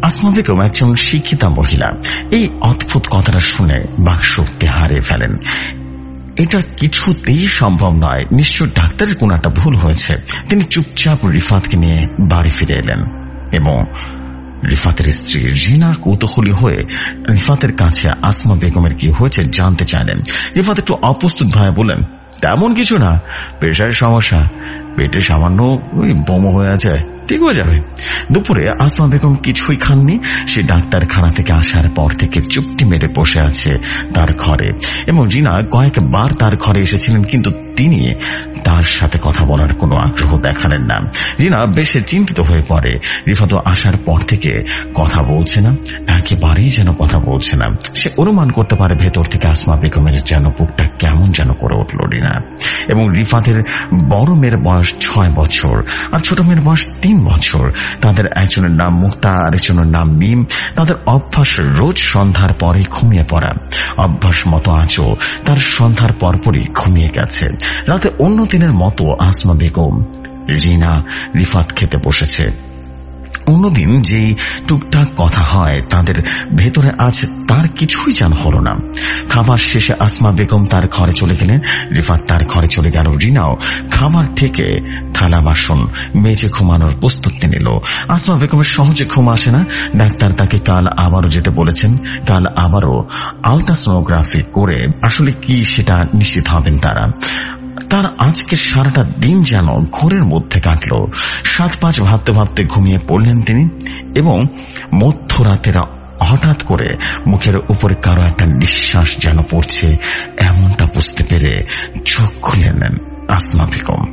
আসমা বেগম একজন শিক্ষিতা মহিলা। এই অদ্ভুত কথাটা শুনে বাকশক্তি হারিয়ে ফেলেন। এটা কিছুতেই সম্ভব নয়, নিশ্চয় ডাক্তারের কোনো একটা ভুল হয়েছে। তিনি চুপচাপ রিফাতকে নিয়ে বাড়ি ফিরে এলেন এবং রিফাতের স্ত্রী রিনা কৌতূহলী হয়ে রিফাতের কাছে আসমা বেগমের কি হয়েছে জানতে চাইলেন। রিফাত একটু অপ্রস্তুত ভাবে বললেন, তেমন কিছু না, প্রেশারের সমস্যা, পেটে সামান্য বমি হয়ে আছে, ঠিক হয়ে যাবে। দুপুরে আসমা বেগম কিছুই খাননি। সে ডাক্তারখানা থেকে আসার পর থেকে চুপটি মেরে বসে আছে তার ঘরে, এবং জিনা কয়েকবার তার ঘরে এসেছিলেন, কিন্তু তিনি তার সাথে কথা বলার কোনো আগ্রহ দেখালেন না। জিনা বেশ চিন্তিত হয়ে পড়ে। রিফাত আসার পর থেকে কথা বলছে না, একেবারেই যেন কথা বলছে না। সে অনুমান করতে পারে ভেতর থেকে আসমা বেগমের যেন বুকটা কেমন যেন করে উঠল রিনা। এবং রিফাতের বড় মেয়ের বয়স ছয় বছর আর ছোট মেয়ের বয়স তিন বছর। তাদের একজনের নাম মুক্তা আর একজনের নাম মিম। তাদের অভ্যাস রোজ সন্ধ্যার পরে ঘুমিয়ে পড়া। অভ্যাস মতো আজও তার সন্ধ্যার পরপরই ঘুমিয়ে গেছে। রাতে অন্য দিনের মতো আসমা বেগম, রিনা, রিফাত খেতে বসেছে। অন্যদিন যেই টুকটাক কথা হয় তাদের ভেতরে আজ তার কিছুই যেন হল না। খাবার শেষে আসমা বেগম তার ঘরে চলে গেলেন, রিফাত তার ঘরে চলে গেল। রিনাও খাবার থেকে থালা বাসন মেজে ঘুমানোর প্রস্তুতি নিল। আসমা বেগমের সহজে ঘুম আসে না। ডাক্তার তাকে কাল আবারও যেতে বলেছেন। কাল আবারও আলট্রাসোনোগ্রাফি করে আসলে কি সেটা নিশ্চিত হবেন তারা। তার আজকে সারাটা দিন যেন ঘোরের মধ্যে কাটল। সাত পাঁচ ভাবতে ভাবতে ঘুমিয়ে পড়লেন তিনি, এবং মধ্যরাতের হঠাৎ করে মুখের উপরে কারো একটা নিঃশ্বাস যেন পড়ছে, এমনটা বুঝতে পেরে চোখ খুলে নেন আসমা বেগম।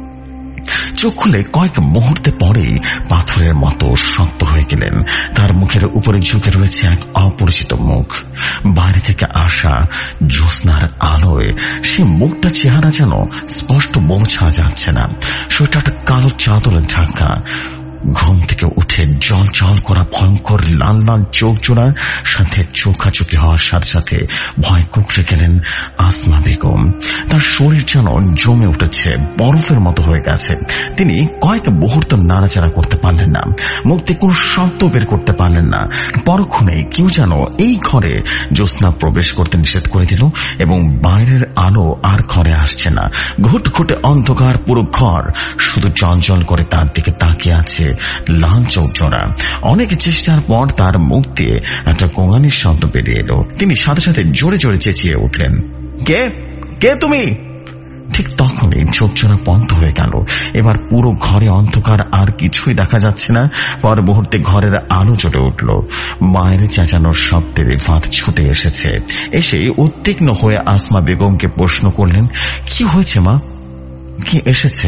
চোখ খুলে কয়েক মুহূর্তে পরেই পাথরের মতো শক্ত হয়ে গেলেন। তার মুখের উপরে ঝুঁকে রয়েছে এক অপরিচিত মুখ। বাইরে থেকে আসা জ্যোৎস্নার আলোয় সে মুখটা চেহারা যেন স্পষ্ট বোঝা যাচ্ছে না। শরীরটা কালো চাদরে ঢাকা। ঘুম থেকে উঠে জল জল করা ভয়ঙ্কর লাল লাল চোখ জোড়ার সাথে চোখাচোখি হওয়ার সাথে সাথে ভয় কুঁকড়ে গেলেন আসমা বেগম। তার শরীর যেন জমে উঠেছে, বরফের মতো হয়ে গেছে। তিনি কয়েক মুহূর্ত নাড়াচাড়া করতে পারলেন না, মুখ থেকে কোনো শব্দ বের করতে পারলেন না। পরক্ষণে কেউ যেন এই ঘরে জ্যোৎস্না প্রবেশ করতে নিষেধ করে দিল, এবং বাইরের আলো আর ঘরে আসছে না। ঘুটঘুটে অন্ধকার পুরো ঘর শুধু জল করে তার দিকে তাকিয়ে আছে লাল চোখ জোড়া। অনেক চেষ্টার পর তার মুখ দিয়ে একটা কোঙানির শব্দ বেরিয়ে এলো। তিনি সাথে সাথে জোরে জোরে চেঁচিয়ে উঠলেন, কে কে তুমি? ঠিক তখনই চোখ জোড়া বন্ধ হয়ে গেল। এবার পুরো ঘরে অন্ধকার, আর কিছুই দেখা যাচ্ছে না। পর মুহূর্তে ঘরের আলো জ্বলে উঠল। মায়ের চেঁচানোর শব্দে রিফাত ছুটে এসেছে। এসে উদ্বিগ্ন হয়ে আসমা বেগমকে প্রশ্ন করলেন, কি হয়েছে মা, কি এসেছে?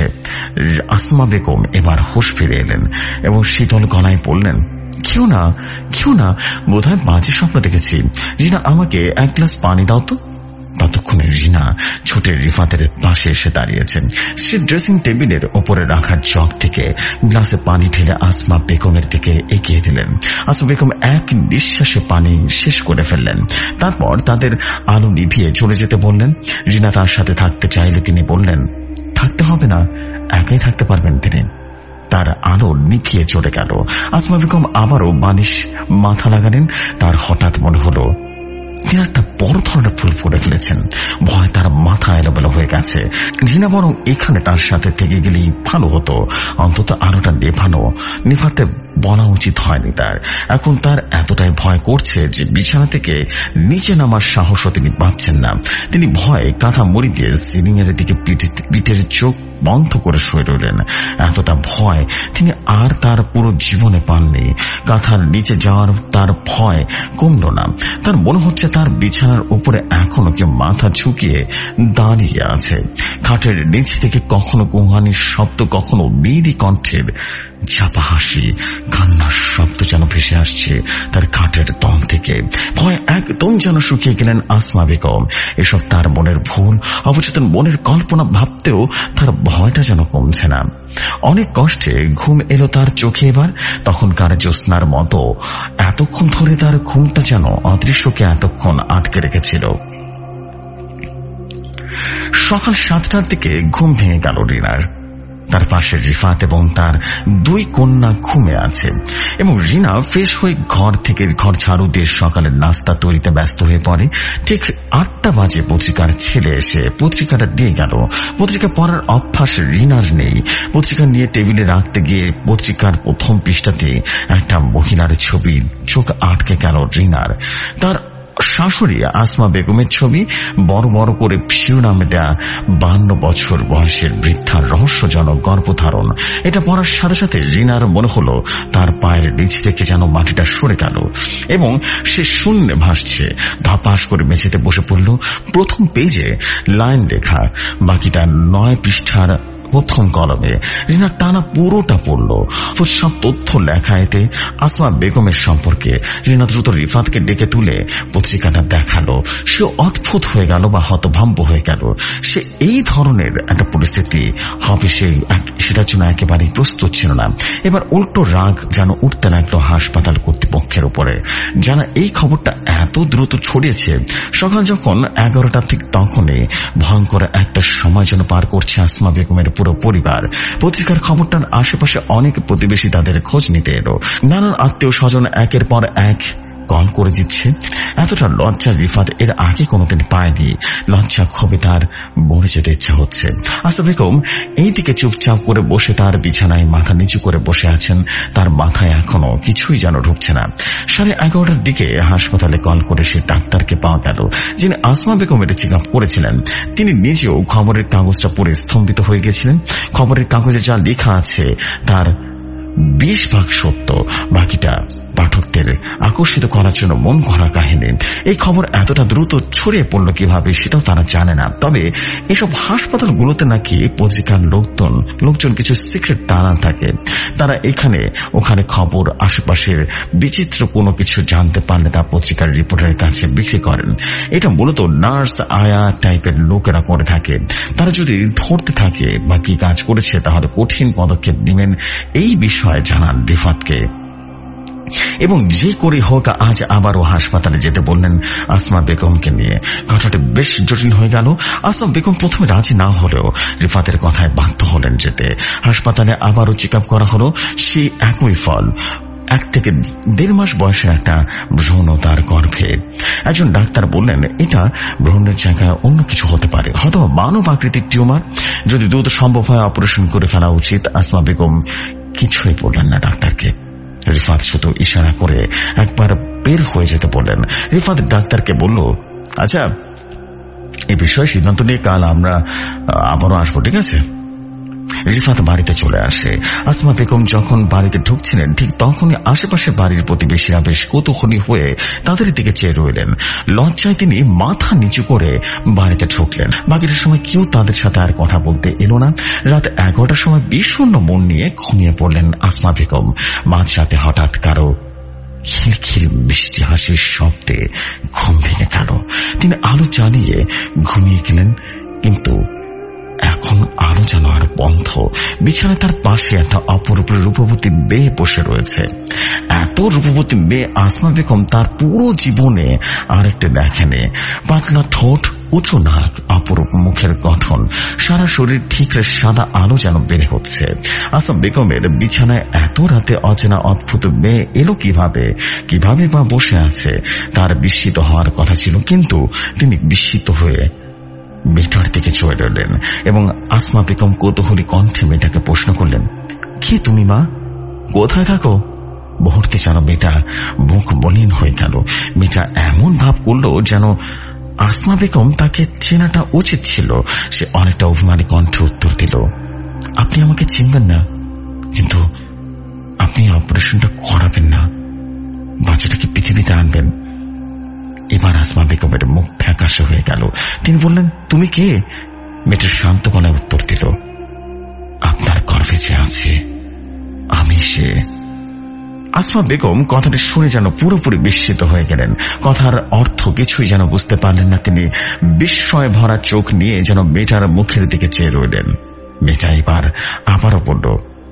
আসমা বেগম এবার হুঁশ ফিরে এলেন এবং শীতল গলায় বললেন, কেউ না কেউ না, বোধহয় বাজে স্বপ্ন দেখেছি। রিনা, আমাকে এক গ্লাস পানি দাও তো। ততক্ষণে রিনা ছুটে রিফাতের পাশে এসে দাঁড়িয়েছেন। সে ড্রেসিং টেবিলের ওপরে রাখার জগ থেকে গ্লাসে পানি ঢেলে আসমা বেগমের দিকে এগিয়ে দিলেন। আসমা বেগম এক নিঃশ্বাসে পানি শেষ করে ফেললেন। তারপর তাদের আলো নিভিয়ে চলে যেতে বললেন। রিনা তার সাথে থাকতে চাইলে তিনি বললেন, থাকতে হবে না, একাই থাকতে পারবেন তিনি। তার আলো নিভিয়ে চলে গেল। আসমা বেগম আবারও বালিশ মাথা লাগালেন। তার হঠাৎ মনে হলো তিনি একটা বড় ধরনের ভুল করে ফেলেছেন। ভয় তার মাথা এলোমেলো হয়ে গেছে। রিনা বরং এখানে তার সাথে থেকে গেলেই ভালো হতো। অন্তত আলোটা নেভানো নেভাতে বলা উচিত হয়নি তার। এখন তার এতটাই ভয় করছে যে বিছানা থেকে নিচে নামার সাহসও তিনি পাচ্ছেন না। তিনি ভয়ে কাঁথা মুড়ি দিয়ে সিলিং এর দিকে পিঠের চোখ বন্ধ করে শুয়ে রইলেন। এতটা ভয় তিনি আর তার পুরো জীবনে পাননি। কাঁথার নিচে যাওয়ার তার ভয় কমল না। তার মনে হচ্ছে তার বিছানার উপরে এখনো কেউ মাথা ঝুঁকিয়ে দাঁড়িয়ে আছে। খাটের নিচ থেকে কখনো গোঙানির শব্দ, কখনো মেয়েরই কণ্ঠের চাপা হাসি, কান্নার শব্দ যেন ভেসে আসছে তার খাটের দম থেকে। ভয় একদম যেন শুকিয়ে গেলেন আসমা বেগম। এসব তার মনের ভুল, অবচেতন মনের কল্পনা ভাবতেও তার ভয়টা যেন কমছে না। অনেক কষ্টে ঘুম এলো তার চোখে এবার। তখনকার জ্যোৎস্নার মতো এতক্ষণ ধরে তার ঘুমটা যেন অদৃশ্যকে এতক্ষণ আটকে রেখেছিল। সকাল সাতটার দিকে ঘুম ভেঙে গেল রিনার। তার পাশে রিফাত এবং তার দুই কন্যা ঘুমে আছে এবং রিনা ফ্রেশ হয়ে ঘর থেকে ঘর ঝাড়ু দিয়ে সকালের নাস্তা তৈরিতে ব্যস্ত হয়ে পড়ে। ঠিক আটটা বাজে পত্রিকার ছেলে এসে পত্রিকাটা দিয়ে গেল। পত্রিকা পড়ার অভ্যাস রিনার নেই। পত্রিকা নিয়ে টেবিলে রাখতে গিয়ে পত্রিকার প্রথম পৃষ্ঠাতে একটা মহিলার ছবি চোখ আটকে গেল রিনার। তার শাশুড়ি আসমা বেগমের ছবি, বড় বড় করে শিরোনামে দেয়া বান্ন বছর বয়সের বৃদ্ধার রহস্যজনক গর্ভধারণ। এটা পড়ার সাথে সাথে রিনার মনে হলো তার পায়ের নিচ থেকে যেন মাটিটা সরে গেল এবং সে শূন্যে ভাসছে। ধপাস করে মেঝেতে বসে পড়ল। প্রথম পেজে লাইন লেখা, বাকিটা নয় পৃষ্ঠার প্রথম কলমে। রিনা টানা পুরোটা পড়ল। সব তথ্য লেখা এতে আসমা বেগমের সম্পর্কে। রিনা দ্রুত রিফাতকে ডেকে তুলে পত্রিকাটা দেখালো। সে অদ্ভুত হয়ে গেল বা হতভম্ব হয়ে গেল। সে এই ধরনের একটা পরিস্থিতি হবে সে সেটার জন্য একেবারেই প্রস্তুত ছিল না। এবার উল্টো রাগ যেন উঠতে লাগলো হাসপাতাল কর্তৃপক্ষের উপরে, যারা এই খবরটা এত দ্রুত ছড়িয়েছে। সকাল যখন এগারোটা ঠিক তখনই ভয়ঙ্কর একটা সময় যেন পার করছে আসমা বেগমের পুরো পরিবার। পত্রিকার খবরটার আশেপাশে অনেক প্রতিবেশী তাদের খোঁজ নিতে এলো। নানান আত্মীয় স্বজন একের পর এক কল করে দিচ্ছে। এতটা লজ্জা রিফাত এর আগে কোনোদিন পায়নি। লজ্জা ক্ষোভে তার মরে যেতে ইচ্ছা হচ্ছে। আসমা বেগম এইদিকে চুপচাপ করে বসে তার বিছানায় মাথা নিচু করে বসে আছেন। তার মাথায় এখনো কিছুই যেন ঢুকছে না। সাড়ে এগারোটার দিকে হাসপাতালে কল করে সে ডাক্তারকে পাওয়া গেল, যিনি আসমা বেগমের চেক আপ করেছিলেন। তিনি নিজেও খবরের কাগজটা পড়ে স্তম্ভিত হয়ে গেছিলেন। খবরের কাগজে যা লেখা আছে তার বিশ ভাগ সত্য, বাকিটা পাঠকদের আকর্ষিত করার জন্য মন গড়া কাহিনী। এই খবর এতটা দ্রুত ছড়িয়ে পড়ল কিভাবে সেটাও তারা জানে না। তবে এসব হাসপাতালগুলোতে নাকি পত্রিকার লোকজন লোকজন কিছু সিক্রেট দালাল থাকে। তারা এখানে ওখানে খবর আশেপাশের বিচিত্র কোনো কিছু জানতে পারলে তা পত্রিকার রিপোর্টারের কাছে বিক্রি করেন। এটা মূলত নার্স আয়া টাইপের লোকেরা করে থাকে। তারা যদি ধরতে থাকে বা কি কাজ করেছে তাহলে কঠিন পদক্ষেপ নেবেন এই বিষয়ে জানান রিফাতকে। এবং যে করে হোক আজ আবারও হাসপাতালে যেতে বললেন আসমা বেগমকে নিয়ে। ঘটনাটা বেশ জটিল হয়ে গেল। আসমা বেগম প্রথমে রাজি না হলেও রিফাতের কথায় বাধ্য হলেন যেতে। হাসপাতালে আবারও চেক আপ করা হলো। সেই একই ফল, এক থেকে দেড় মাস বয়সের একটা ভ্রূণ তার গর্ভে। একজন ডাক্তার বললেন এটা ভ্রূণের জায়গায় অন্য কিছু হতে পারে, হয়তো মানব আকৃতির টিউমার। যদি দ্রুত সম্ভব হয় অপারেশন করে ফেলা উচিত। আসমা বেগম কিছুই বললেন না ডাক্তারকে। রিফাত শুধু ইশারা করে একবার বের হয়ে যেতে বললেন। রিফাত ডাক্তারকে বলল, আচ্ছা এই বিষয়ে সিদ্ধান্ত নিয়ে কাল আমরা আবারও আসবো, ঠিক আছে? রিফাত বাড়িতে চলে আসে। আসমা বেগম যখন বাড়িতে ঢুকছিলেন ঠিক তখনই আশেপাশে বাড়ির প্রতিবেশীরা বেশ কৌতূহলী হয়ে তাদের দিকে চেয়ে রইলেন। লজ্জায় তিনি মাথা নিচু করে বাড়িতে ঢুকলেন। বাকিটার সময় কেউ তাদের সাথে আর কথা বলতে এলো না। রাত এগারোটার সময় বিষণ্ণ মন নিয়ে ঘুমিয়ে পড়লেন আসমা বেগম। মাঝরাতে হঠাৎ কারো খিলখিল মিষ্টি হাসির শব্দে ঘুম ভেঙে গেল। তিনি আলো জ্বালিয়ে ঘুমিয়ে গেলেন, কিন্তু এখন আলো যেন আর বন্ধ। বিছানায় তার পাশে একটা অপরূপ রূপবতী মেয়ে বসে রয়েছে। এত রূপবতী মেয়ে আসমা বেগম তার পুরো জীবনে আরেকটি দেখেনি। পাতলা ঠোঁট, উঁচু নাক, অপরূপ মুখের গঠন, সারা শরীর ঠিকরে সাদা আলো যেন বেড়ে হচ্ছে। আসমা বেগমের বিছানায় এত রাতে অচেনা অদ্ভুত মেয়ে এলো কিভাবে কিভাবে বা বসে আছে তার বিস্মিত হওয়ার কথা ছিল, কিন্তু তিনি বিস্মিত হয়ে মেয়েটার দিকে চলে রইলেন এবং আসমা বেগম কৌতূহলী কণ্ঠে মেয়েটাকে প্রশ্ন করলেন, কে তুমি মা? কোথায় থাকো? মুহূর্তে যেন মেয়েটা মুখ মলিন হয়ে গেল। মেয়েটা এমন ভাব করলো যেন আসমা বেগম তাকে চেনাটা উচিত ছিল। সে অনেকটা অভিমানী কণ্ঠে উত্তর দিল, আপনি আমাকে চিনবেন না, কিন্তু আপনি অপারেশনটা করাবেন না, বাচ্চাটাকে পৃথিবীতে আনবেন। এবার আসমা বেগমের মুখ ফ্যাকাশে হয়ে গেল। তিনি বললেন, তুমি কে? মেয়েটার শান্ত গলায় উত্তর দিল, আপনার গর্ভে যে আছে আমি সে। আসমা বেগম কথাটি শুনে যেন পুরোপুরি বিস্মিত হয়ে গেলেন। কথার অর্থ কিছুই যেন বুঝতে পারলেন না। তিনি বিস্ময়ে ভরা চোখ নিয়ে যেন মেয়েটার মুখের দিকে চেয়ে রইলেন। মেয়েটা এবার আবারও বলল,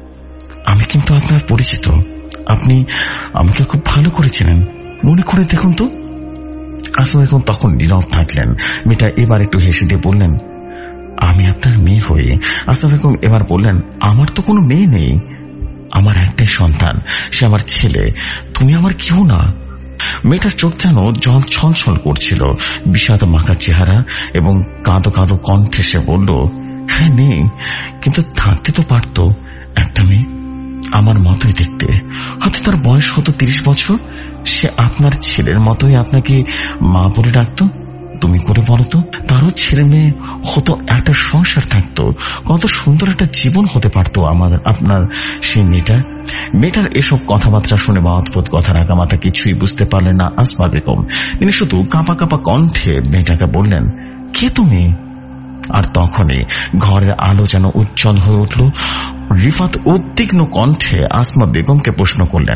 আমি কিন্তু আপনার পরিচিত, আপনি আমাকে খুব ভালো করেছিলেন, মনে করে দেখুন তো। আসমা বেগম তখন নীরব থাকলেন। মেয়েটা এবার একটু হেসে দিয়ে বললেন, আমি আপনার মেয়ে হই। আসমাদ বেগম এবার বললেন, আমার তো কোনো মেয়ে নেই, আমার একটাই সন্তান, সে আমার ছেলে, তুমি আমার কেউ না। মেয়েটার চোখ যেন জল ছলছল করছিল, বিষাদ মাখা চেহারা এবং কাঁদো কাঁদো কণ্ঠে সে বলল, হ্যাঁ নেই, কিন্তু থাকতে তো পারত একটা মেয়ে আমার মতোই দেখতে, হয়তো তার বয়স হতো তিরিশ বছর, সে আপনার ছেলের মতোই আপনাকে মা বলে ডাকতো। তুমি করে বলো তো, তারও ছেলে মেয়ে হতো, একটা সংসার থাকতো, কত সুন্দর একটা জীবন হতে পারতো আমাদের আপনার সেই মেয়েটা। মেয়েটার এসব কথাবার্তা শুনে বা অদ্ভুত কথার আগামাথা কিছুই বুঝতে পারলেন না আসমাদ বেগম। তিনি শুধু কাঁপা কাঁপা কণ্ঠে মেয়েটাকে বললেন, কে তুমি? আর তখনই ঘরের আলো যেন উজ্জ্বল হয়ে উঠল। রিফাত উদ্বিগ্ন কণ্ঠে আসমাদ বেগমকে প্রশ্ন করলেন,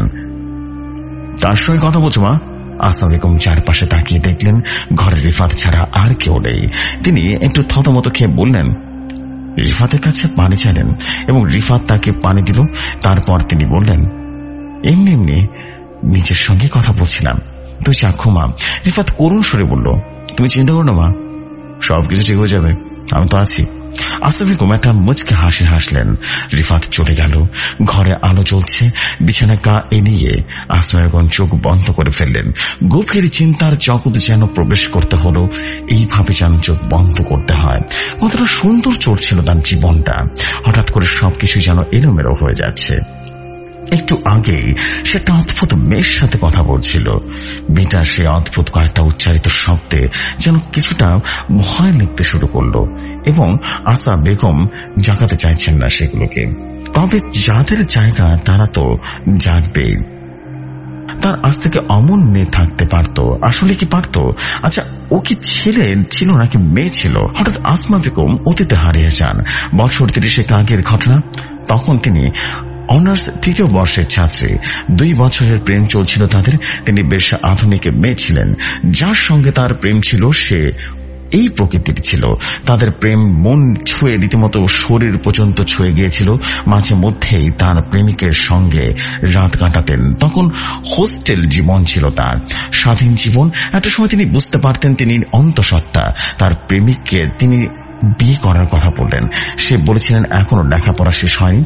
কার সঙ্গে কথা বলছো মা? আসমাদ বেগম চারপাশে তাকিয়ে দেখলেন ঘরে রিফাত ছাড়া আর কেউ নেই। তিনি একটু থতমত খেয়ে বললেন, রিফাতের কাছে পানি চাইলেন এবং রিফাত তাকে পানি দিল। তারপর তিনি বললেন, এমনি এমনি নিজের সঙ্গে কথা বলছিলাম, তুই চা ঘুমা। রিফাত করুণ সুরে বলল, তুমি চিন্তা করো না মা, সবকিছু ঠিক হয়ে যাবে, আমি তো আছি। আসমাদ বেগম একটা মুচকে হাসি হাসলেন। রিফাত চলে গেল। ঘরে আলো জ্বলছে, বিছানায় গা এলিয়ে আসমাদ বেগম চোখ বন্ধ করে ফেললেন। গভীর চিন্তার জগৎ যেন প্রবেশ করতে হলো, এইভাবে যেন চোখ বন্ধ করতে হয়। কতটা সুন্দর চলছিল তার জীবনটা, হঠাৎ করে সবকিছু যেন এলোমেলো হয়ে যাচ্ছে। একটু আগেই সে একটা অদ্ভুত মেয়ের সাথে কথা বলছিল। মেয়েটা সে অদ্ভুত কয়েকটা উচ্চারিত শব্দে যেন কিছুটা ভয় লিখতে শুরু করলো এবং আসা বেগম জাগাতে চাইছেন না সেগুলোকে। তবে যাদের জায়গা তারা তো জাগবেই। তার আজ থেকে অমন মেয়ে থাকতে পারতো, আসলে কি পারতো? আচ্ছা, ও কি ছেলে ছিল নাকি মেয়ে ছিল? হঠাৎ আসমা বেগম অতীতে হারিয়ে যান। বছর তিরিশেক আগের ঘটনা। তখন তিনি অনার্স তৃতীয় বর্ষের ছাত্রী। দুই বছরের প্রেম চলছিল তাদের। তিনি বেশ আধুনিক মেয়ে ছিলেন। যার সঙ্গে তার প্রেম ছিল সে এই প্রকৃতির ছিল। তাদের প্রেম মন ছুঁয়ে রীতিমতো শরীর পর্যন্ত ছুঁয়ে গিয়েছিল। মাঝে মধ্যেই তার প্রেমিকের সঙ্গে রাত কাটাতেন। তখন হোস্টেল জীবন ছিল তার, স্বাধীন জীবন। একটা সময় তিনি বুঝতে পারতেন তিনি অন্তঃসত্ত্বা। তার প্রেমিককে তিনি বিয়ে করার কথা বললেন। সে বলেছিলেন এখনো লেখাপড়া শেষ হয়নি,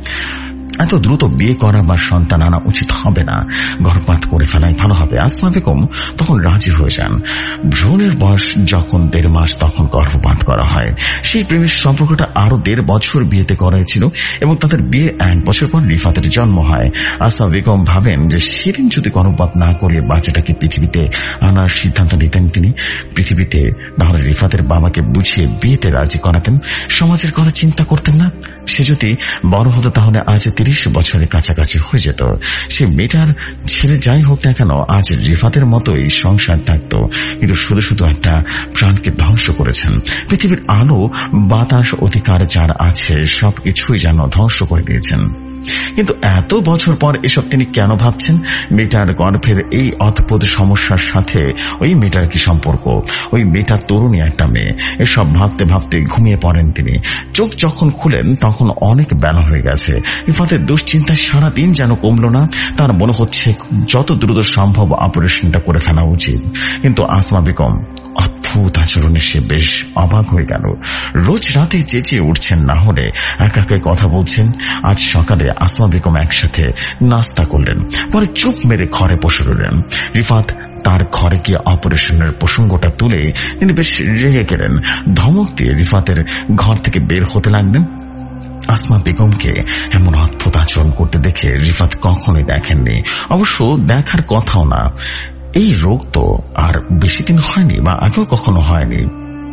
এত দ্রুত বিয়ে করা বা সন্তান আনা উচিত হবে না, গর্ভপাত করে ফেলাই ভালো হবে। আসমা বেগম তখন রাজি হয়ে যান। ভ্রূণের বয়স যখন দেড় মাস তখন গর্ভপাত করা হয়। সেই প্রেমের সম্পর্কটা আরো দেড় বছর বিয়েতে করা হয়েছিল এবং তাদের বিয়ে এক বছর পর রিফাতের জন্ম হয়। আসমা বেগম ভাবেন যে সেদিন যদি গর্ভপাত না করে বাচ্চাটাকে পৃথিবীতে আনার সিদ্ধান্ত নিতেন তিনি পৃথিবীতে, তাহলে রিফাতের বাবাকে বুঝিয়ে বিয়েতে রাজি করাতেন। সমাজের কথা চিন্তা করতেন না। সে যদি বড় হতো তাহলে আজ তিরিশ বছরের কাছাকাছি হয়ে যেত। সে মেয়েটার ছেলে যাই হোক না কেন আজ রিফাতের মতোই সংসার থাকতো। কিন্তু শুধু শুধু একটা প্রাণকে ধ্বংস করেছেন। পৃথিবীর আলো বাতাস অধিকার যার আছে সবকিছুই যেন ধ্বংস করে দিয়েছেন। কিন্তু এত বছর পর এসব তিনি কেন ভাবছেন? মেয়েটার গর্ভের এই অদ্ভুত সমস্যার সাথে ওই মেয়েটার কি সম্পর্ক? ওই মেয়েটার তরুণী একটা মেয়ে। এসব ভাবতে ভাবতে ঘুমিয়ে পড়েন তিনি। চোখ যখন খুলেন তখন অনেক বেলা হয়ে গেছে। রিফাতের দুশ্চিন্তায় সারাদিন যেন কমল না। তার মনে হচ্ছে যত দ্রুত সম্ভব অপারেশনটা করে ফেলা উচিত। কিন্তু আসমা বেগম অদ্ভুত আচরণে সে বেশ অবাক হয়ে গেল। রোজ রাতে চেঁচিয়ে উঠছেন, না হলে একা একাই কথা বলছেন। আজ সকালে আসমা বেগম একসাথে নাস্তা করলেন, পরে চুপ মেরে ঘরে বসে রইলেন। রিফাত তার ঘরে গিয়ে অপারেশনের প্রসঙ্গটা তুলে তিনি বেশ রেগে গেলেন। ধমক দিয়ে রিফাতের ঘর থেকে বের হতে লাগলেন। আসমা বেগমকে এমন অদ্ভুত আচরণ করতে দেখে রিফাত কখনোই দেখেননি, অবশ্য দেখার কথাও না। এই রোগ তো আর বেশি দিন হয়নি বা আগেও কখনো হয়নি।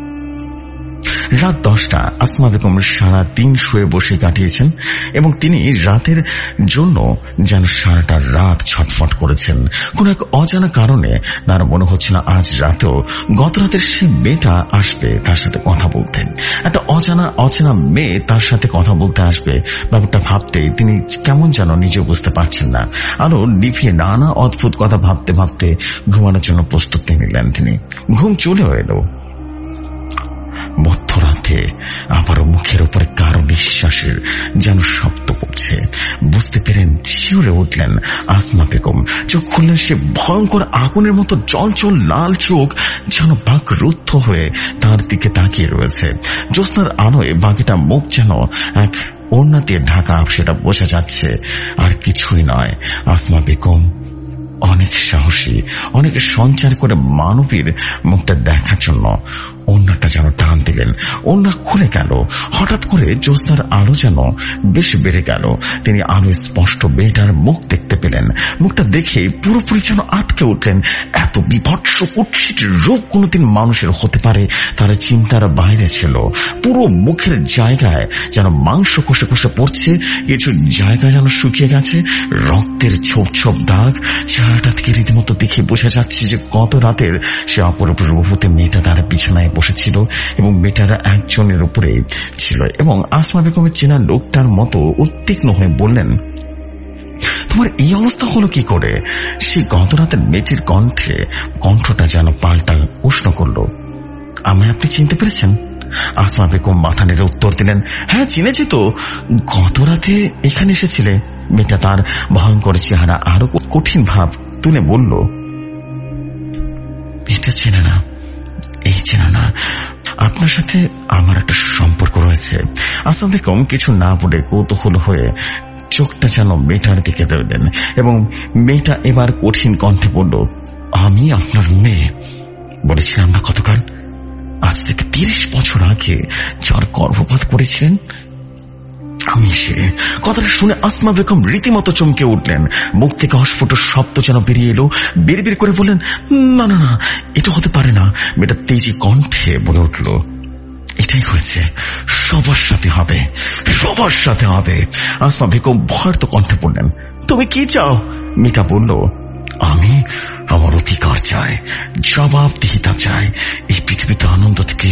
রাত দশটা। আসমা বেগম সারা দিন শুয়ে বসে কাটিয়েছেন এবং তিনি রাতের জন্য যেন সারাটা রাত ছটফট করেছেন। কোন এক অজানা কারণে তার মনে হচ্ছে না আজ রাতেও গত রাতের সে মেয়েটা আসবে তার সাথে কথা বলতে। একটা অজানা অচেনা মেয়ে তার সাথে কথা বলতে আসবে, ব্যাপারটা ভাবতে তিনি কেমন যেন নিজেও বুঝতে পারছেন না। আরো নিভিয়ে নানা অদ্ভুত কথা ভাবতে ভাবতে ঘুমানোর জন্য প্রস্তুতি নিলেন তিনি। ঘুম চলেও এলো। মধ্যরাতে আবারও মুখের উপরে কারো নিঃশ্বাসের যেন শব্দ পড়ছে। বুঝতে পেরেন শিউরে উঠলেন আসমা বেগম। চোখ খুললেন, সে ভয়ঙ্কর আগুনের মতো জল জল লাল চোখ যেন বাঘ রুদ্ধ হয়ে তার দিকে তাকিয়ে রয়েছে। জ্যোৎস্নার আলোয় বাঘেটা মুখ যেন এক ওড়না দিয়ে ঢাকা, সেটা বোঝা যাচ্ছে আর কিছুই নয়। আসমা বেগম অনেক সাহসী, অনেক সঞ্চার করে মানবীর মুখটা দেখার জন্য ওড়নাটা যেন টান দিলেন। ওড়না খুলে গেল। হঠাৎ করে জ্যোৎস্নার আলো যেন বেশ বেড়ে গেল। তিনি আলো স্পষ্ট মেয়েটার মুখ দেখতে পেলেন। মুখটা দেখে পুরোপুরি যেন আটকে উঠলেন। এত বিভৎস কুৎসিত রূপ কোনোদিন মানুষের হতে পারে তার চিন্তার বাইরে ছিল। পুরো মুখের জায়গায় যেন মাংস কষে কষে পড়ছে, কিছু জায়গায় যেন শুকিয়ে গেছে, রক্তের ছোপ ছোপ দাগ। চেহারাটা থেকে রীতিমতো দেখে বোঝা যাচ্ছে যে গত রাতের সে অপরূপ রূপবতী মেয়েটা তার বিছানায় বসেছিল এবং মেয়েটারা একজনের উপরে ছিল। এবং আসমা বেগমের চেনা লোকটার মতো উদ্বিগ্ন হয়ে বললেন, তোমার এই অবস্থা হলো কি করে? সে গত রাতের মেয়েটির কণ্ঠে কণ্ঠটা যেন পাল্টা প্রশ্ন করলো, আমায় আপনি চিনতে পেরেছেন? আসমা বেগম মাথা নেড়ে উত্তর দিলেন, হ্যাঁ চিনেছি তো, গত রাতে এখানে এসেছিলে। মেয়েটা তার ভয়ঙ্কর চেহারা আরো কঠিন ভাব তুলে বলল, এটা চেনে না, এই চেনা না, আপনার সাথে আমার একটা সম্পর্ক রয়েছে। আসমা বেগম কিছু না বলে কৌতূহল হয়ে চোখটা যেন মেয়েটার দিকে দিলেন এবং মেয়েটা এবার কঠিন কণ্ঠে বলল, আমি আপনার মেয়ে। বলেছিলাম না গতকাল, আজ থেকে তিরিশ বছর আগে যার গর্ভপাত করেছিলেন আমি সে। কথাটা শুনে আসমা বেগম রীতিমতো চমকে উঠলেন। মুখ থেকে অস্ফুট শব্দ যেন বেরিয়ে এলো। বিড়বিড় করে বললেন, না না না, এটা হতে পারে না। মেয়েটা তেজি কণ্ঠে বলে উঠল, এটাই হয়েছে, সবার সাথে হবে, সবার সাথে হবে। আসমা বেগম ভয়ার্ত কণ্ঠে বললেন, তুমি কি চাও? মেয়েটা বলল, আমি আমার অধিকার চাই, জবাবদিহিতা চাই। এই পৃথিবীতে আনন্দ থেকে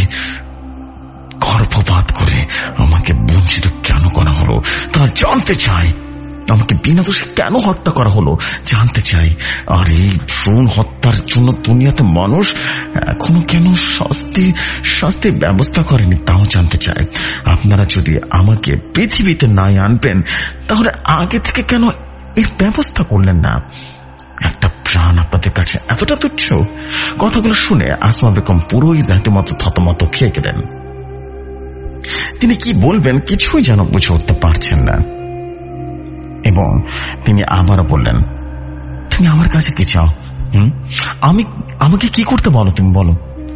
গর্ভপাত করে আমাকে বঞ্চিত কেন করা হলো তা জানতে চাই। আমাকে বিনা দোষে কেন হত্যা করা হলো জানতে চাই। আর এই ভ্রূণ হত্যার জন্য দুনিয়াতে মানুষ এখনো কেন শাস্তি শাস্তির ব্যবস্থা করেনি তাও জানতে চাই। আপনারা যদি আমাকে পৃথিবীতে নাই আনবেন তাহলে আগে থেকে কেন এর ব্যবস্থা করলেন না? একটা প্রাণ আপনাদের কাছে এতটা তুচ্ছ? কথাগুলো শুনে আসমা বেগম পুরোই রীতিমতো থতমত খেয়ে গেলেন। তিনি কি বলবেন কিছুই যেন বুঝে উঠতে পারছেন না এবং তিনি আবারও বললেন, তুমি আমার কাছে কি চাও? হুম আমি আমাকে কি করতে বলো তুমি বলো?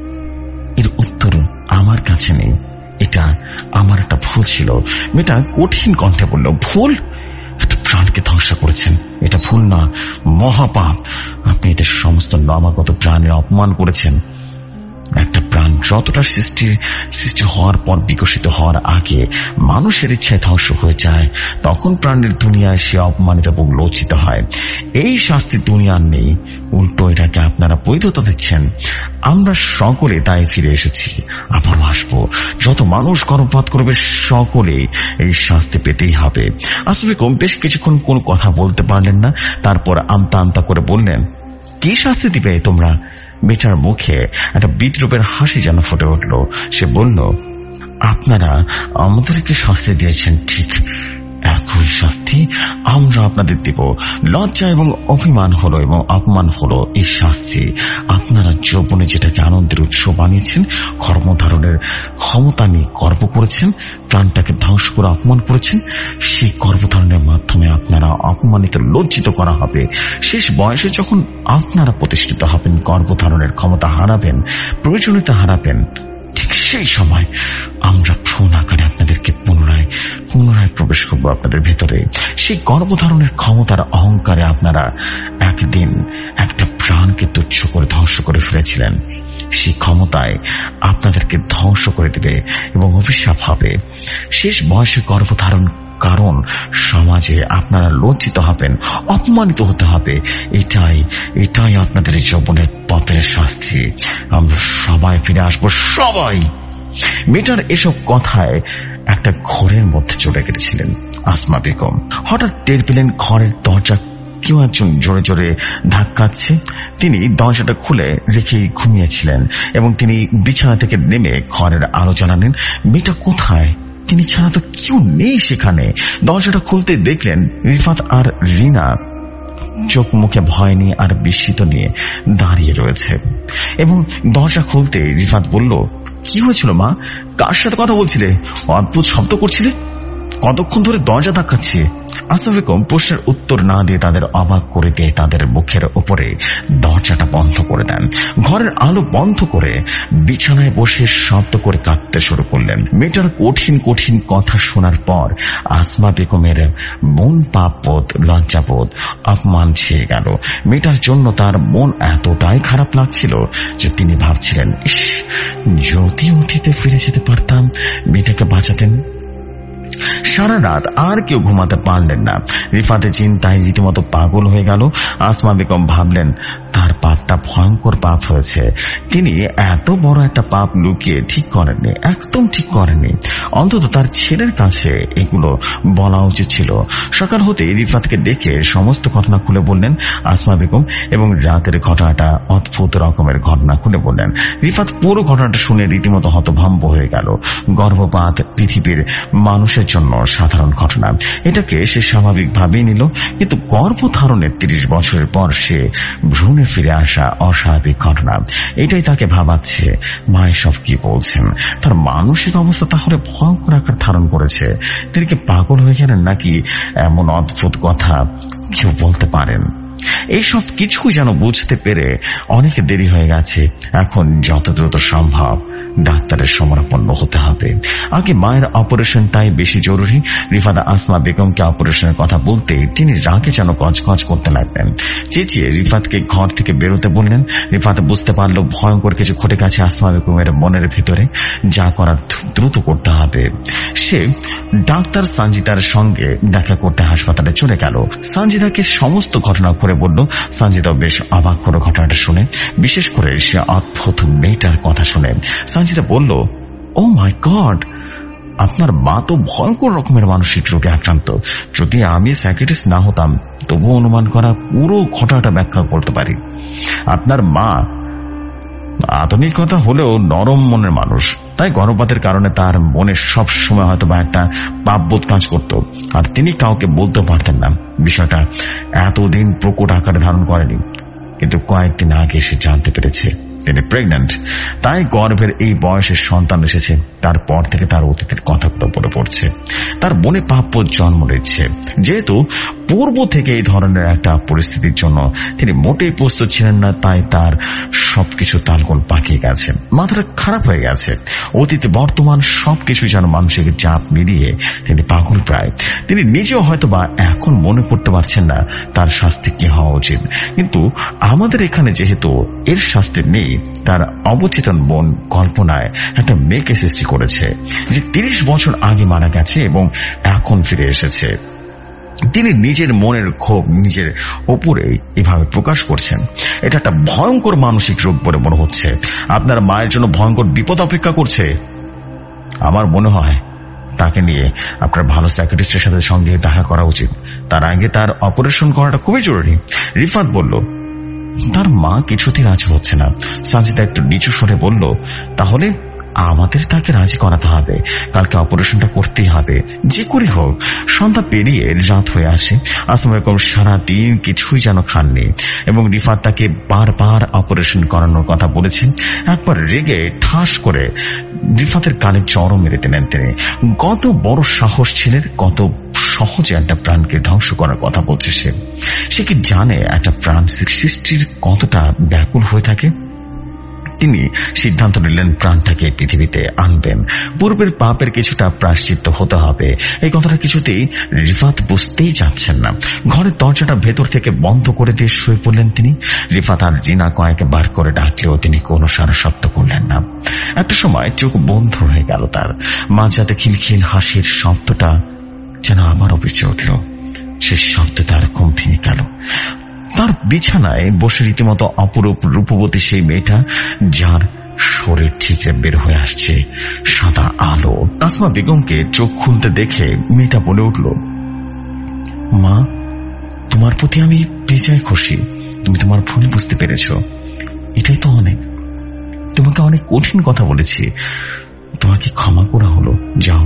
এর উত্তর আমার কাছে নেই। এটা আমার একটা ভুল ছিল। মেয়েটা কঠিন কণ্ঠে বলল, ভুল? একটা প্রাণকে ধ্বংস করেছেন, এটা ভুল না, মহাপাপ। আপনি এদের সমস্ত নবাগত প্রাণের অপমান করেছেন। একটা প্রাণ যতটা সৃষ্টি সৃষ্টি হওয়ার পর বিকশিত হওয়ার আগে মানুষের ইচ্ছায় ধ্বংস হয়ে যায়, তখন প্রাণের দুনিয়ায় সে অপমানিত এবং লজ্জিত হয়। এই শাস্তি দুনিয়ার নেই, উল্টো এটাকে আপনারা বৈধতা দিচ্ছেন। আমরা সকলে তাই ফিরে এসেছি, আবারও আসবো। যত মানুষ গর্ভপাত করবে সকলে এই শাস্তি পেতেই হবে। আসলে কম বেশ কিছুক্ষণ কোন কথা বলতে পারলেন না। তারপর আমতা আমতা করে বললেন, কি শাস্তি দিবে তোমরা? মেয়েটার মুখে একটা বিদ্রুপের হাসি যেন ফুটে উঠল। সে বলল, আপনারা আমাদেরকে শাস্তি দিয়েছেন, ঠিক একই শাস্তি আমরা আপনাদের দিব। লজ্জা এবং অভিমান হলো এবং অপমান হলো এই শাস্তি। আপনারা যৌবনে যেটাকে আনন্দের উৎস বানিয়েছেন, কর্মধারণের ক্ষমতা নিয়ে গর্ব করেছেন, প্রাণটাকে ধ্বংস করে অপমান করেছেন, সেই গর্ভধারণের মাধ্যমে আপনারা অপমানিত লজ্জিত করা হবে। শেষ বয়সে যখন আপনারা প্রতিষ্ঠিত হবেন, গর্ভধারণের ক্ষমতা হারাবেন, প্রয়োজনীয়তা হারাবেন, ঠিক সেই সময় আমরা ভ্রূণ আকারে আপনাদেরকে পুনরায় পুনরায় প্রবেশ করবো আপনাদের ভেতরে। সেই গর্ভধারণের ক্ষমতার অহংকারে আপনারা একদিন একটা প্রাণকে তুচ্ছ করে ধ্বংস করে ফেলেছিলেন। সেই ক্ষমতায় আপনাদেরকে ধ্বংস করে দিবে এবং অভিশাপ হবে। শেষ বয়সে গর্ভধারণ কারণ সমাজে আপনারা লজ্জিত হবেন, অপমানিত হতে হবে। এটাই এটাই আপনাদের যৌবনের পাপের শাস্তি। আমরা সবাই ফিরে আসবো, সবাই। মেয়েটার এসব কথায় একটা ঘরের মধ্যে চলে গেছিলেন আসমা বেগম। হঠাৎ টের পেলেন ঘরের দরজা কেউ একজন জোরে জোরে ধাক্কাচ্ছে। তিনি দরজাটা খুলে রেখে ঘুমিয়েছিলেন এবং তিনি বিছানা থেকে নেমে ঘরের আলো জ্বালালেন। মেয়েটা কোথায়? তিনি ছাড়া তো কেউ নেই সেখানে। দরজাটা খুলতে দেখলেন রিফাত আর রিনা চোখ মুখে ভয় নিয়ে আর বিস্মিত নিয়ে দাঁড়িয়ে রয়েছে। এবং দরজা খুলতে রিফাত বলল, কি হয়েছিল মা? কার সাথে কথা বলছিলে? অদ্ভুত শব্দ করছিলে? কতক্ষণ ধরে দরজা ধাক্কাচ্ছে? আসমার বেগম প্রশ্নের উত্তর না দিয়ে তাদের অবাক করে দিয়ে তাদের মুখের উপরে দরজাটা বন্ধ করে দেন। ঘরের আলো বন্ধ করে বিছানায় বসে শব্দ করে কাঁদতে শুরু করলেন। মেয়েটার কঠিন কঠিন কথা শোনার পর আসমা বেগমের মন পাপবোধ, লজ্জাবোধ, অপমান ছেয়ে গেল। মেয়েটার জন্য তার মন এতটাই খারাপ লাগছিল যে তিনি ভাবছিলেন, ইস, যদি অতীতে ফিরে যেতে পারতাম, মেয়েটাকে বাঁচাতেন। সারা রাত আর কেউ ঘুমাতে পারলেন না। রিফাতের চিন্তায় রীতিমতো পাগল হয়ে গেল। আসমা বেগম ভাবলেন তার পাপটা ভয়ঙ্কর পাপ হয়েছে। তিনি এত বড় একটা পাপ লুকিয়ে ঠিক করেননি, একদম ঠিক করেননি। অন্তত তার ছেলের কাছে এগুলো বলা উচিত ছিল। সকাল হতে রিফাতকে ডেকে সমস্ত ঘটনা খুলে বললেন আসমা বেগম এবং রাতের ঘটনাটা অদ্ভুত রকমের ঘটনা খুলে বললেন। রিফাত পুরো ঘটনাটা শুনে রীতিমতো হতভম্ব হয়ে গেল। গর্ভপাত পৃথিবীর মানুষের জন্য সাধারণ ঘটনা, এটাকে সে স্বাভাবিকভাবেই নিল। কিন্তু গর্ভধারণের তিরিশ বছরের পর সে ভ্রূণে ফিরে আসা অস্বাভাবিক ঘটনা, এটাই তাকে ভাবাচ্ছে। মা এসব কি বলছেন? তার মানসিক অবস্থা তাহলে ভয়ঙ্কর আকার ধারণ করেছে। তিনি কি পাগল হয়ে গেলেন নাকি এমন অদ্ভুত কথা কেউ বলতে পারেন? এইসব কিছুই যেন বুঝতে পেরে অনেক দেরি হয়ে গেছে। এখন যত দ্রুত সম্ভব ডাক্তারের শরণাপন্ন হতে হবে। আগে মায়ের অপারেশনটাই বেশি জরুরি। রিফাত আসমা বেগমকে অপারেশনের কথা বলতে তিনি রাগে যেন গজগজ করতে লাগলেন। চেঁচিয়ে রিফাতকে ঘর থেকে বেরোতে বললেন। রিফাত বুঝতে পারল ভয়ঙ্কর কিছু ঘটে গেছে আসমা বেগমের মনের ভেতরে। যা করার দ্রুত করতে হবে। সে ডাক্তার সঞ্জিতার সঙ্গে দেখা করতে হাসপাতালে চলে গেল। সঞ্জিতাকে সমস্ত ঘটনা করে বলল। সঞ্জিতাও বেশ অবাক হলো ঘটনাটা শুনে, বিশেষ করে সে অদ্ভুত মেয়েটার কথা শুনে। সঞ্জিতা বলল, ও মাই গড, আপনার মা তো ভয়ঙ্কর রকমের মানসিক রোগে আক্রান্ত। যদি আমি সাইকিয়াট্রিস্ট না হতাম তবু অনুমান করা পুরো ঘটনাটা ব্যাখ্যা করতে পারি। আপনার মা আধুনিকতা হলেও নরম মনের মানুষ, তাই গর্ভপাতের কারণে তার মনে সব সময় হয়তো বা একটা পাপবোধ কাজ করত, আর তিনি কাউকে বলতে পারতেন না। বিষয়টা এতদিন প্রকট আকারে ধারণ করেনি, কিন্তু কয়েকদিন আগে সে জানতে পেরেছে তিনি প্রেগন্যান্ট। তাই গর্ভের এই বয়সের সন্তান এসেছে। তারপর থেকে তার অতীতের কথাগুলো পড়ে পড়ছে। তার মনে পাপবোধ জন্ম নিচ্ছে। যেহেতু পূর্ব থেকে এই ধরনের একটা পরিস্থিতির জন্য তিনি মোটেই প্রস্তুত ছিলেন না, তাই তার সবকিছু তালগোল পাকিয়ে গেছে, মাথাটা খারাপ হয়ে গেছে। অতীতে বর্তমান সবকিছু যেন মানসিক চাপ মিলিয়ে তিনি পাগল প্রায়। তিনি নিজেও হয়তো বা এখন মনে করতে পারছেন না তার শাস্তি কি হওয়া উচিত। কিন্তু আমাদের এখানে যেহেতু এর শাস্তি নেই, তার অবচেতন মন কল্পনায় একটা মেয়েকে সৃষ্টি করেছে যে তিরিশ বছর আগে মারা গেছে এবং এখন ফিরে এসেছে। তিনি নিজের মনের ক্ষোভ নিজের ওপরে এভাবে প্রকাশ করছেন। এটা একটা ভয়ঙ্কর মানসিক রোগ বলে মনে হচ্ছে। আপনার মায়ের জন্য ভয়ঙ্কর বিপদ অপেক্ষা করছে। আমার মনে হয় তাকে নিয়ে আপনার ভালো সাইকিয়াট্রিস্টের সাথে সঙ্গে দেখা করা উচিত। তার আগে তার অপারেশন করাটা খুবই জরুরি। রিফাত বলল, তার মা কিছুতেই রাজি হচ্ছে না। সঞ্জিতা একটু নিচু স্বরে বলল, তাহলে আমাদের তাকে রাজি করাতে হবে। কালকে অপারেশনটা করতেই হবে, যে করে হোক। সন্ধ্যা পেরিয়ে রাত হয়ে আসে। আসমা বেগম সারাদিন কিছুই যেন খাননি এবং রিফাত তাকে বারবার অপারেশন করানোর কথা বলেছেন। একবার রেগে ঠাস করে রিফাতের কানে চড় মেরে দিলেন তিনি। কত বড় সাহস ছিলেন, কত সহজে একটা প্রাণকে ধ্বংস করার কথা বলছে সে। সে কি জানে একটা প্রাণ সৃষ্টির কতটা ব্যাকুল হয়ে থাকে? তিনি সিদ্ধান্ত নিলেন প্রাণটাকে পৃথিবীতে আনবেন। পূর্বের পাপের কিছুটা প্রায়শ্চিত্ত হতে হবে। এই কথাটা কিছুতেই রিফাত বুঝতেই চাচ্ছেন না। ঘরের দরজাটা ভেতর থেকে বন্ধ করে দিয়ে শুয়ে পড়লেন তিনি। রিফাত আর রিনা কয়েকবার করে ডাকলেও তিনি কোনো সারা শব্দ করলেন না। একটা সময় চোখ বন্ধ হয়ে গেল তার। মাঝরাতে খিলখিল হাসির শব্দটা যেন আবারও বেঁচে উঠল। সে শব্দ তার ঘুম ভেঙে গেল। তার বিছানায় বসে রীতিমতো অপরূপ রূপবতী সেই মেয়েটা, যার শরীর থেকে বের হয়ে আসছে সাদা আলো। আসমা বেগমকে চোখ খুলতে দেখে মেয়েটা বলে উঠল, মা, তোমার প্রতি আমি বেজায় খুশি। তুমি তোমার ভুল বুঝতে পেরেছ, এটাই তো অনেক। তোমাকে অনেক কঠিন কথা বলেছি, তোমাকে ক্ষমা করা হলো। যাও,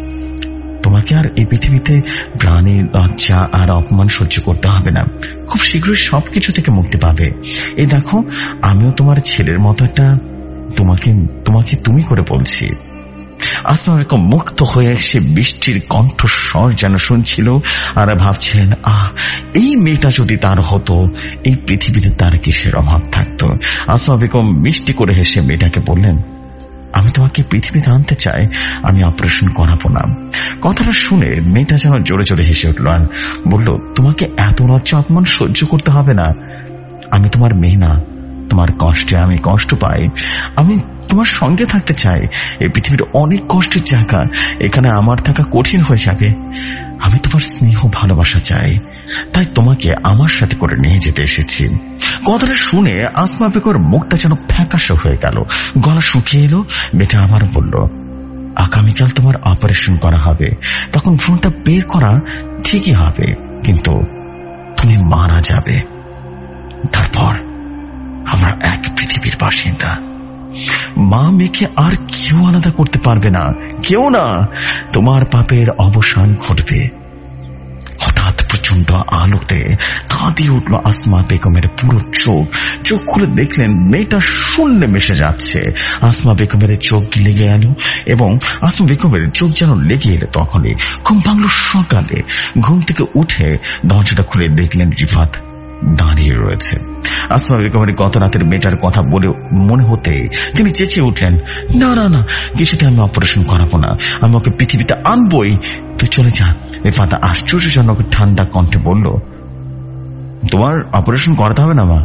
তোমাকে আর এই পৃথিবীতে প্রাণী, লজ্জা আর অপমান সহ্য করতে হবে না। খুব শীঘ্রই সবকিছু থেকে মুক্তি পাবে। এই দেখো, আমিও তোমার ছেলের মতো একটা তোমাকে তোমাকে তুমি করে বলছি। আসমা বেগম মুক্ত হয়ে সে বৃষ্টির কণ্ঠস্বর যেন শুনছিল আর ভাবছিলেন, আহ, এই মেয়েটা যদি তার হতো, এই পৃথিবীতে তার কিসের অভাব থাকতো। আসমা বেগম মিষ্টি করে হেসে মেয়েটাকে বললেন, আমি তোমাকে পৃথিবীতে আনতে চাই, আমি অপারেশন করাবো না। কথাটা শুনে মেয়েটা যেন জোরে জোরে হেসে উঠল আর বলল, তোমাকে এত লজ্জা অপমান সহ্য করতে হবে না। আমি তোমার মেয়ে না, তোমার কষ্টে আমি কষ্ট পাই। আমি তোমার সঙ্গে থাকতে চাই। এই পৃথিবীর অনেক কষ্টের জায়গা, এখানে আমার থাকা কঠিন হয়ে যাবে। আমি তোমার স্নেহ ভালোবাসা চাই, তাই তোমাকে আমার সাথে করে নিয়ে যেতে এসেছি। কথাটা শুনে আসমা বেগমের মুখটা যেন ফ্যাকাশে হয়ে গেল, গলা শুকিয়ে এলো। মেয়েটা আবার বলল, আগামীকাল তোমার অপারেশন করা হবে, তখন ভ্রূণটা বের করা ঠিকই হবে, কিন্তু তুমি মারা যাবে। তারপর আমরা এক পৃথিবীর বাসিন্দা। মা মেয়েকে আর কেউ আলাদা করতে পারবে না, কেউ না। তোমার পাপের অবসান ঘটবে। হঠাৎ প্রচন্ড আলোতে কাঁদিয়ে উঠল আসমা বেগমের পুরো চোখ। চোখ খুলে দেখলেন মেয়েটা শূন্যে মিশে যাচ্ছে। আসমা বেগমের চোখ লেগে এল এবং আসমা বেগমের চোখ যেন লেগে এলো। তখনই ঘুম ভাঙল সকালে। ঘুম থেকে উঠে দরজাটা খুলে দেখলেন রিফাত দাঁড়িয়ে রয়েছে। আসমা বেগমের গত রাতের মেয়েটার কথা বলে মনে হতে তিনি চেঁচিয়ে উঠলেন, না না না, কিছুতে আমি অপারেশন করাবো না, আমি ওকে পৃথিবীতে আনবই। তুই চলে যা। রিফাত আশ্চর্যজনক ঠান্ডা কণ্ঠে বলল, তোমার অপারেশন করাতে হবে না মা,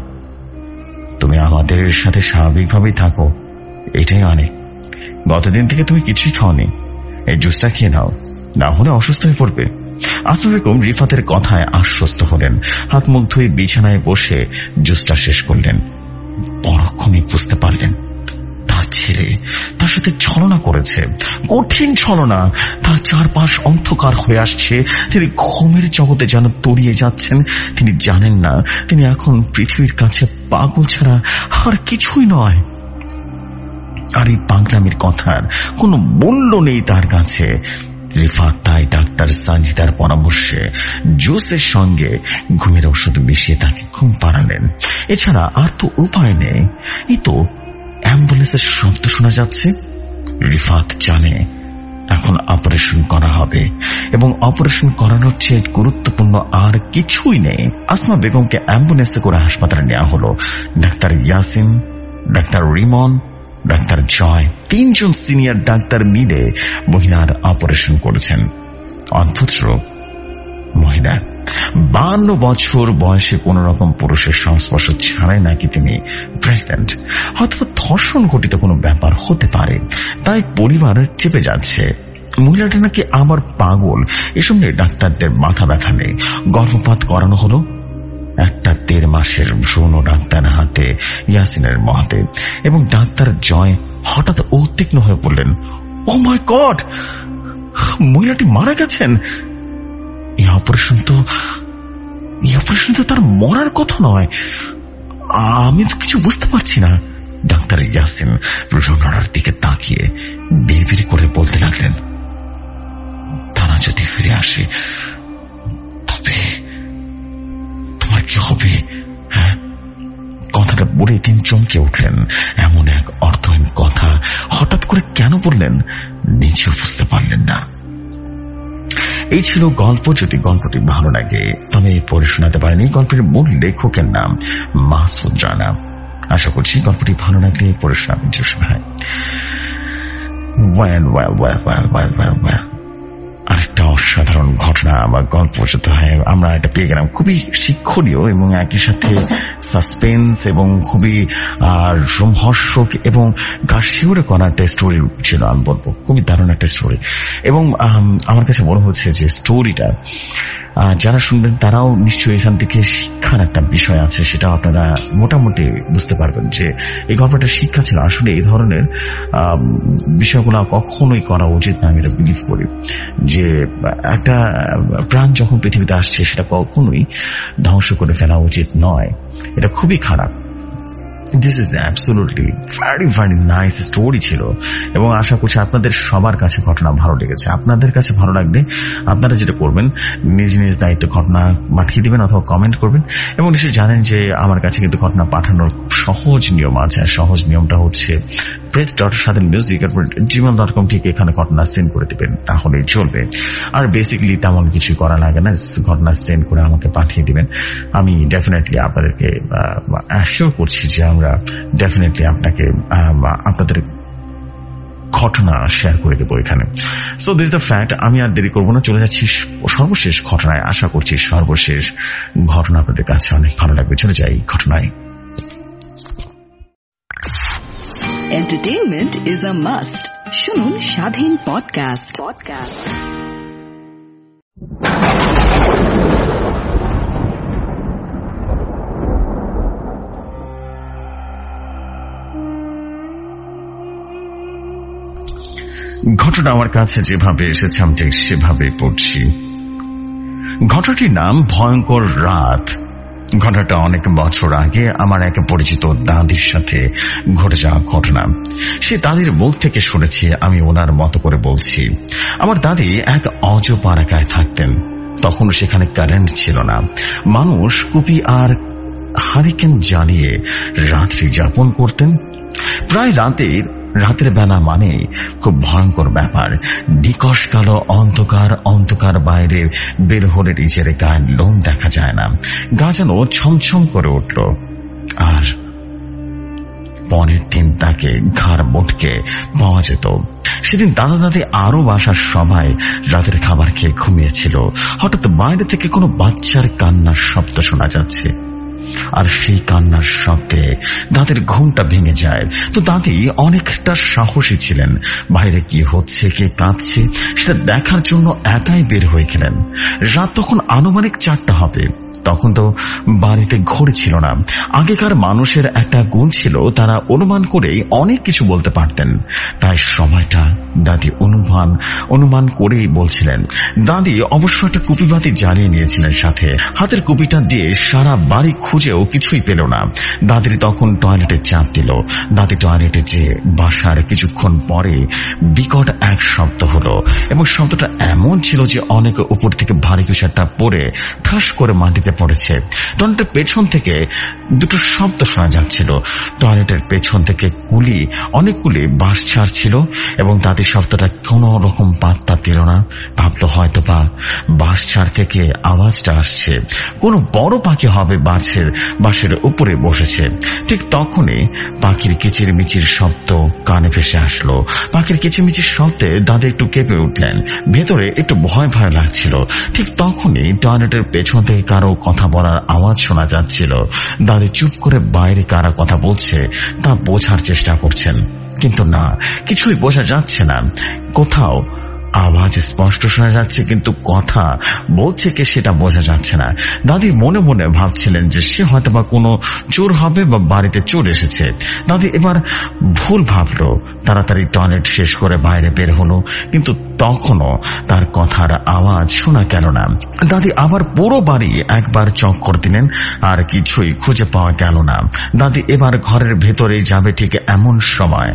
তুমি আমাদের সাথে স্বাভাবিকভাবেই থাকো, এটাই অনেক। গতদিন থেকে তুমি কিছুই খাওনি, এই জুসটা খেয়ে নাও, না হলে অসুস্থ হয়ে পড়বে। আসমা বেগম রিফাতের কথায় আশ্বস্ত হলেন। হাত মুখ ধুয়ে বিছানায় বসে জুসটা শেষ করলেন। পরক্ষণে বুঝতে পারলেন তার ছেলে তার সাথে ছলনা করেছে, কঠিন ছলনা। তার চারপাশ অন্ধকার হয়ে আসছে, তিনি ঘুমের জগতে যেন তলিয়ে যাচ্ছেন। তিনি জানেন না তিনি এখন পৃথিবীর কাছে পাগল ছাড়া আর কিছুই নয়। আর এই পাগলামির কথার কোনো মূল্য নেই তার কাছে। রিফাত তাই ডাক্তার সাজিদার পরামর্শে জুসের সঙ্গে ঘুমের ওষুধ মিশিয়ে তাকে ঘুম পাড়ালেন। এছাড়া আর তো উপায় নেই। এই তো অ্যাম্বুলেন্সের শব্দ শোনা যাচ্ছে। রিফাত জানে এখন অপারেশন করা হবে এবং অপারেশন করানোর চেয়ে গুরুত্বপূর্ণ আর কিছুই নেই। আসমা বেগমকে অ্যাম্বুলেন্সে করে হাসপাতালে নেওয়া হলো। Doctor Yasin, doctor Rimon, doctor Joy, তিনজন সিনিয়র ডাক্তার মিলে মহিলার অপারেশন করেছেন। অদ্ভুত রোগ। মহিলা বান্ন বছর বয়সে কোন রকম পুরুষের সংস্পর্শ ছাড়াই নাকি তিনি প্রেগন্যান্ট। হয়তো ধর্ষণ ঘটিত কোনো ব্যাপার হতে পারে, তাই পরিবার চেপে যাচ্ছে। মহিলাটা নাকি আবার পাগল। এসব নিয়ে ডাক্তারদের মাথা ব্যথা নেই। গর্ভপাত করানো হলো। একটা দেড় মাসের ভ্রূণ ডাক্তার হাতে ইয়াসিনের মহাতে এবং ডাক্তার জয় হঠাৎ উদ্বিগ্ন হয়ে পড়লেন, ও মাই গড, মহিলাটি মারা গেছেন। এই অপারেশন তো এই অপারেশন তো তার মরার কথা নয়। আমি তো কিছু বুঝতে পারছি না। ডাক্তার ইয়াসিন ভ্রূণার দিকে তাকিয়ে বিড়বিড় করে বলতে লাগলেন, তারা যদি ফিরে আসে তবে তোমার কি হবে? হ্যাঁ, কথাটা বলে তিনি চমকে উঠলেন। এমন এক অর্থহীন কথা হঠাৎ করে কেন বললেন নিজেও বুঝতে পারলেন না। এই ছিল গল্প। যদি গল্পটি ভালো লাগে তবে পড়ে শোনাতে পারেন। এই গল্পের মূল লেখকের নাম মাসুদ রানা। আশা করছি গল্পটি ভালো লাগলে পড়ে শোনাবেন। আরেকটা অসাধারণ ঘটনা বা গল্প যেতে হয় আমরা এটা পেয়ে গেলাম, খুবই শিক্ষণীয় এবং একই সাথে সাসপেন্স এবং খুবই রোমহর্ষক এবং গা শিউরে করা একটা স্টোরি ছিল। আমি বলবো খুবই দারুণ একটা স্টোরি এবং আমার কাছে মনে হচ্ছে যে স্টোরিটা যারা শুনবেন তারাও নিশ্চয়ই এখান থেকে শিক্ষার একটা বিষয় আছে, সেটা আপনারা মোটামুটি বুঝতে পারবেন যে এই গল্পটা শিক্ষা ছিল। আসলে এই ধরনের বিষয়গুলো কখনোই করা উচিত না। আমি এটা বিলিভ করি যে একটা প্রাণ যখন পৃথিবীতে আসছে সেটা কখনোই ধ্বংস করে ফেলা উচিত নয়, এটা খুবই খারাপ। This is absolutely very very nice story ছিল এবং আশা করছি আপনাদের সবার কাছে ঘটনা ভালো লেগেছে। আপনাদের কাছে ভালো লাগলে আপনারা যেটা করবেন, নিজ নিজ দায়িত্ব ঘটনা পাঠিয়ে দিবেন অথবা কমেন্ট করবেন। এবং নিশ্চয়ই জানেন যে আমার কাছে কিন্তু ঘটনা পাঠানোর খুব সহজ নিয়ম আছে। আর সহজ নিয়মটা হচ্ছে প্রেত dot Swadhin music Gmail dot কম থেকে এখানে ঘটনা সেন্ড করে দিবেন, তাহলেই চলবে। আর বেসিক্যালি তেমন কিছু করা লাগে না, ঘটনা সেন্ড করে আমাকে পাঠিয়ে দিবেন। আমি ডেফিনেটলি আপনাদেরকে অ্যাসিওর করছি যে আমরা ডেফিনেটলি আপনাকে আপনাদের ঘটনা শেয়ার করে দেবো এখানে। So this the fact. আমি আর দেরি করবো না, চলে যাচ্ছি সর্বশেষ ঘটনায়। আশা করছি সর্বশেষ ঘটনা আপনাদের কাছে অনেক ভালো লাগবে। চলে যাই ঘটনায়। Entertainment is a must. শুনুন স্বাধীন পডকাস্ট পডকাস্ট ঘটনা আমার কাছে যেভাবে এসেছে আমি ঠিক সেভাবে পড়ছি। ঘটনাটির নাম ভয়ঙ্কর রাত। ঘটনাটা অনেক বছর আগে আমার এক পরিচিত দাদির সাথে ঘটে যাওয়া ঘটনা। সে দাদির মুখ থেকে শুনেছি, আমি ওনার মতো করে বলছি। আমার দাদি এক অজপাড়াকায় থাকতেন। তখন সেখানে কারেন্ট ছিল না। মানুষ কুপি আর হারিকেন জ্বালিয়ে রাত্রি যাপন করতেন। প্রায় রাতের রাতের বেলা মানে খুব ভয়ঙ্কর ব্যাপার। নিকশ কালো অন্ধকার, অন্ধকার বাইরে বের হলে নিজের গায়ের লোম দেখা যায় না, গা যেন ছমছম করে উঠল। আর পরের দিন তাকে ঘাড় মোটকে পাওয়া যেত। সেদিন দাদা দাদি আরো বাসার সবাই রাতের খাবার খেয়ে ঘুমিয়েছিল। হঠাৎ বাইরে থেকে কোনো বাচ্চার কান্নার শব্দ শোনা যাচ্ছে। আর সেই কান্নার শব্দে দাদির ঘুমটা ভেঙে যায়। তো দাদি অনেকটা সাহসী ছিলেন। বাইরে কি হচ্ছে, কে কাঁদছে সেটা দেখার জন্য একাই বের হয়ে গেলেন। রাত তখন আনুমানিক চারটা হবে। তখন তো বাড়িতে ঘড়ি ছিল না। আগেকার মানুষের একটা গুণ ছিল, তারা অনুমান করেই অনেক কিছু বলতে পারতেন। তাই সময়টা দাদি অনুমান অনুমান করেই বলছিলেন। দাদি অবশ্য একটা কুপিবাতি জ্বালিয়ে নিয়েছিলেন সাথে। হাতের কুপিটা দিয়ে সারা বাড়ি খুঁজেও কিছুই পেল না। দাদির তখন টয়লেটে চাপ দিল। দাদি টয়লেটে যেয়ে বাসার কিছুক্ষণ পরে বিকট এক শব্দ হলো এবং শব্দটা এমন ছিল যে অনেক উপর থেকে ভারী কিছু একটা পড়ে ঠাস করে মাটিতে পড়েছে। টয়লেটের পেছন থেকে দুটো শব্দ শোনা যাচ্ছিল। টয়লেটের পেছন থেকে কুলি অনেকগুলি বাঁশ ছাড়ছিল এবং তাদের শব্দটা কোনো রকম পাত্তা দিল না। ভাবলো হয়তো বা বাঁশ ছাড় থেকে আওয়াজটা আসছে, কোনো বড় পাখি হবে বাঁশের বাঁশের উপরে বসেছে। ঠিক তখনই পাখির কিচিরমিচির শব্দ কানে ভেসে আসলো। পাখির কিচিরমিচির শব্দে দাদি একটু কেঁপে উঠলেন। ভেতরে একটু ভয় ভয় লাগছিল। ঠিক তখনই টয়লেটের পেছন থেকে কারো কথা বলার আওয়াজ শোনা যাচ্ছিল। দাদি চুপ করে বাইরে কারা কথা বলছে তা বোঝার চেষ্টা করছেন, কিন্তু না, কিছুই বোঝা যাচ্ছে না। কোথাও আওয়াজ স্পষ্ট শোনা যাচ্ছে কিন্তু কথা বলছে কে সেটা বোঝা যাচ্ছে না। দাদি মনে মনে ভাবছিলেন যে সে হয়তো বা কোনো চোর হবে বা বাড়িতে চোর এসেছে। দাদি এবার ভুল ভাবলো। তাড়াতাড়ি টয়লেট শেষ করে বাইরে বের হলো, কিন্তু তখনও তার কথার আওয়াজ শোনা গেল না। দাদি আবার পুরো বাড়ি একবার চক্কর দিলেন, আর কিছুই খুঁজে পাওয়া গেল না। দাদি এবার ঘরের ভেতরে যাবে ঠিক এমন সময়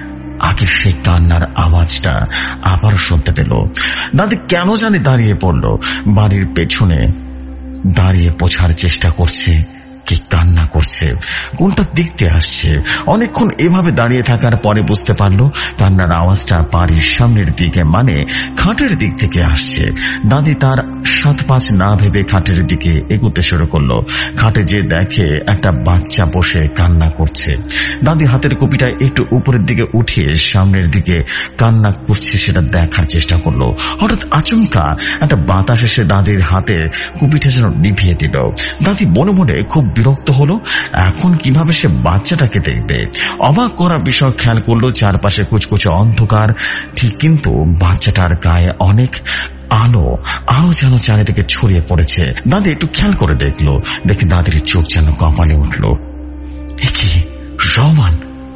আগে সেই কান্নার আওয়াজটা আবার শুনতে পেল। দাদি কেন জানি দাঁড়িয়ে পড়ল। বাড়ির পেছনে দাঁড়িয়ে পৌঁছার চেষ্টা করছে। কে কান্না করছে, কোনটা দেখতে আসছে। অনেকক্ষণ এভাবে দাঁড়িয়ে থাকার পরে বুঝতে পারলো কান্নার আওয়াজটা বাড়ির সামনের দিকে মানে খাটের দিক থেকে আসছে। দাদি তার সাত পাঁচ না ভেবে খাটের দিকে এগোতে শুরু করলো। খাটে যে দেখে একটা বাচ্চা বসে কান্না করছে। দাদি হাতের কুপিটা একটু উপরের দিকে উঠিয়ে সামনের দিকে কান্না করছে সেটা দেখার চেষ্টা করলো। হঠাৎ আচমকা একটা বাতাস এসে দাদির হাতে কুপিটা যেন নিভিয়ে দিল। দাদি মনে মনে খুব বিরক্ত হলো। এখন কিভাবে সে বাচ্চাটাকে দেখবে? অবাক করা বিষয় খেয়াল করলো চারপাশে কুচকুচে অন্ধকার, ঠিক কিন্তু বাচ্চাটার গায়ে অনেক আলো আলো যেন চারিদিকে ছড়িয়ে পড়েছে। দাদি একটু খেয়াল করে দেখলো, দেখে দাদির চোখ যেন কপালে উঠল। এ কি রহমান?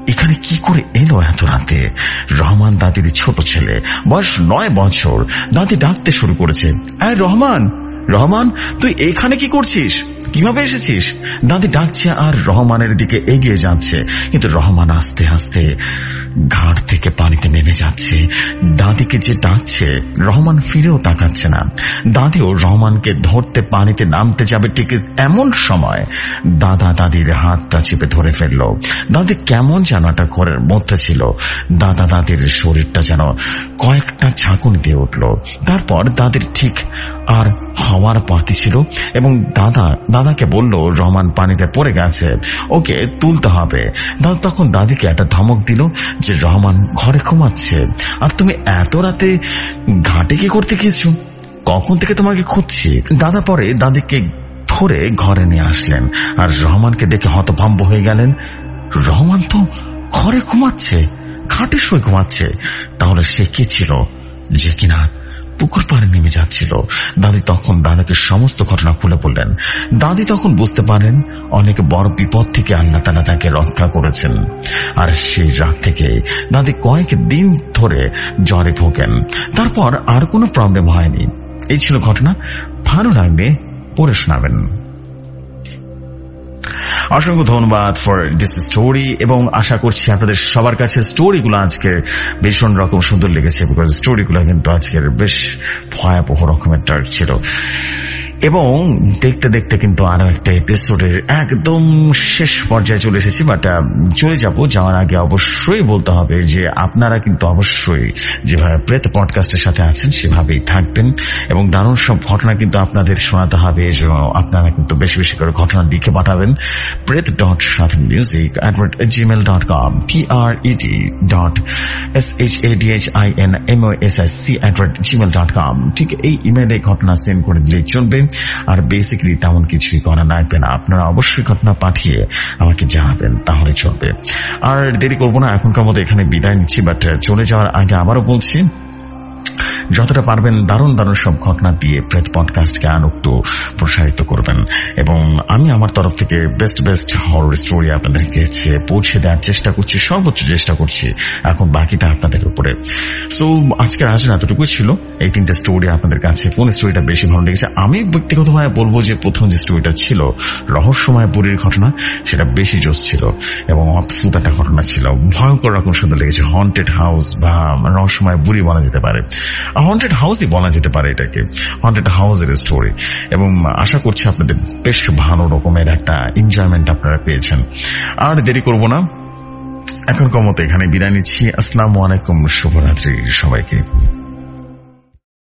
এখানে কি করে এলো এত রাতে? রহমান দাদির ছোট ছেলে, বয়স নয় বছর। দাদি ডাকতে শুরু করেছে, আরে রহমান, রহমান তুই এখানে কি করছিস? কিভাবে এসেছিস? দাদি ডাকছে আর রহমানের দিকে এগিয়ে যাচ্ছে, কিন্তু রহমান আস্তে আস্তে ঘাট থেকে পানিতে নেমে যাচ্ছে। দাদিকে যে ডাকছে, রহমান ফিরেও তাকাচ্ছে না। দাদিও রহমানকে ধরতে পানিতে নামতে যাবে, ঠিক এমন সময় দাদা দাদির হাতটা চেপে ধরে ফেলল। দাদি কেমন যেন একটা ঘরের মধ্যে ছিল। দাদা দাদির শরীরটা যেন কয়েকটা ঝাঁকুনি দিয়ে উঠল। তারপর দাদির ঠিক আর হওয়ার বাকি ছিল এবং দাদা দাদাকে বলল, রহমান পানিতে পড়ে গেছে, ওকে তুলতে হবে। দাদা তখন দাদিকে একটা ধমক দিল যে রহমান ঘরে ঘুমাচ্ছে, আর তুমি এত রাতে ঘাটে কি করতে গিয়েছো? কখন থেকে তোমাকে খুঁজছি। দাদা পরে দাদিকে ধরে ঘরে নিয়ে আসলেন আর রহমানকে দেখে হতভম্ব হয়ে গেলেন। রহমান তো ঘরে ঘুমাচ্ছে, ঘাটে শুয়ে ঘুমাচ্ছে। তাহলে সে কে ছিল যে কিনা পুকুর পাড়ে নেমে যাচ্ছিল? দাদি তখন দাদাকে সমস্ত ঘটনা খুলে বললেন। দাদি তখন বুঝতে পারেন অনেক বড় বিপদ থেকে আল্লাহ তাআলা তাকে রক্ষা করেছেন। আর সেই রাত থেকে দাদি কয়েক দিন ধরে জ্বরে ভোগেন। তারপর আর কোনো প্রবলেম হয়নি। এই ছিল ঘটনা। ভালো লাগবে পড়ে শোনাবেন। অসংখ্য ধন্যবাদ ফর দিস স্টোরি, এবং আশা করছি আপনাদের সবার কাছে স্টোরিগুলো আজকে ভীষণ রকম সুন্দর লেগেছে, বিকজ স্টোরিগুলো কিন্তু আজকের বেশ ভয়াবহ রকমের ডার্ক ছিল। এবং দেখতে দেখতে কিন্তু আরো একটা এপিসোডের একদম শেষ পর্যায়ে চলে এসেছি। বাট চলে যাব, যাওয়ার আগে অবশ্যই বলতে হবে যে আপনারা কিন্তু অবশ্যই যেভাবে প্রেত পডকাস্টের সাথে আছেন সেভাবেই থাকবেন, এবং দারুণ সব ঘটনা কিন্তু আপনাদের শোনাতে হবে। আপনারা কিন্তু বেশি বেশি করে ঘটনা লিখে পাঠাবেন Pret dot Swadhin music at Gmail dot com, P R E T dot S H A D H I N M O S S C at Gmail dot com. ঠিক এই ইমেলে ঘটনা সেন্ড করে দিলেই চলবে, আর বেসিক্যালি তেমন কিছুই করা লাগবে না। আপনারা অবশ্যই ঘটনা পাঠিয়ে আমাকে জানাবেন, তাহলে চলবে। আর দেরি করবো না, এখনকার মতো এখানে বিদায় নিচ্ছি। বাট চলে যাওয়ার আগে আবারও বলছি, যতটা পারবেন দারুণ দারুণ সব ঘটনা দিয়ে প্রেত পডকাস্টকে আরো একটু প্রসারিত করবেন, এবং আমি আমার তরফ থেকে বেস্ট বেস্ট হরর স্টোরি আপনাদেরকে পৌঁছে দেওয়ার চেষ্টা করছি, সর্বোচ্চ চেষ্টা করছি। এখন বাকিটা আপনাদের উপরে। সো আজকের আয়োজন এতটুকুই ছিল। এই তিনটা স্টোরি আপনাদের কাছে কোন স্টোরিটা বেশি ভালো লেগেছে? আমি ব্যক্তিগতভাবে বলবো যে প্রথম যে স্টোরিটা ছিল রহস্যময় বুড়ির ঘটনা, সেটা বেশি জোশ ছিল এবং অদ্ভুত একটা ঘটনা ছিল, ভয়ঙ্কর রকম সুন্দর লেগেছে। হন্টেড হাউস বা রহস্যময় বুড়ি বলা যেতে পারে, হন্টেড হাউসই বলা যেতে পারে এটাকে, হন্টেড হাউসের স্টোরি। এবং আশা করছি আপনাদের বেশ ভালো রকমের একটা এনজয়মেন্ট আপনারা পেয়েছেন। আর দেরি করব না, এখনকার মতো এখানে বিদায় নিচ্ছি। আসসালামু আলাইকুম, শুভরাত্রি সবাইকে।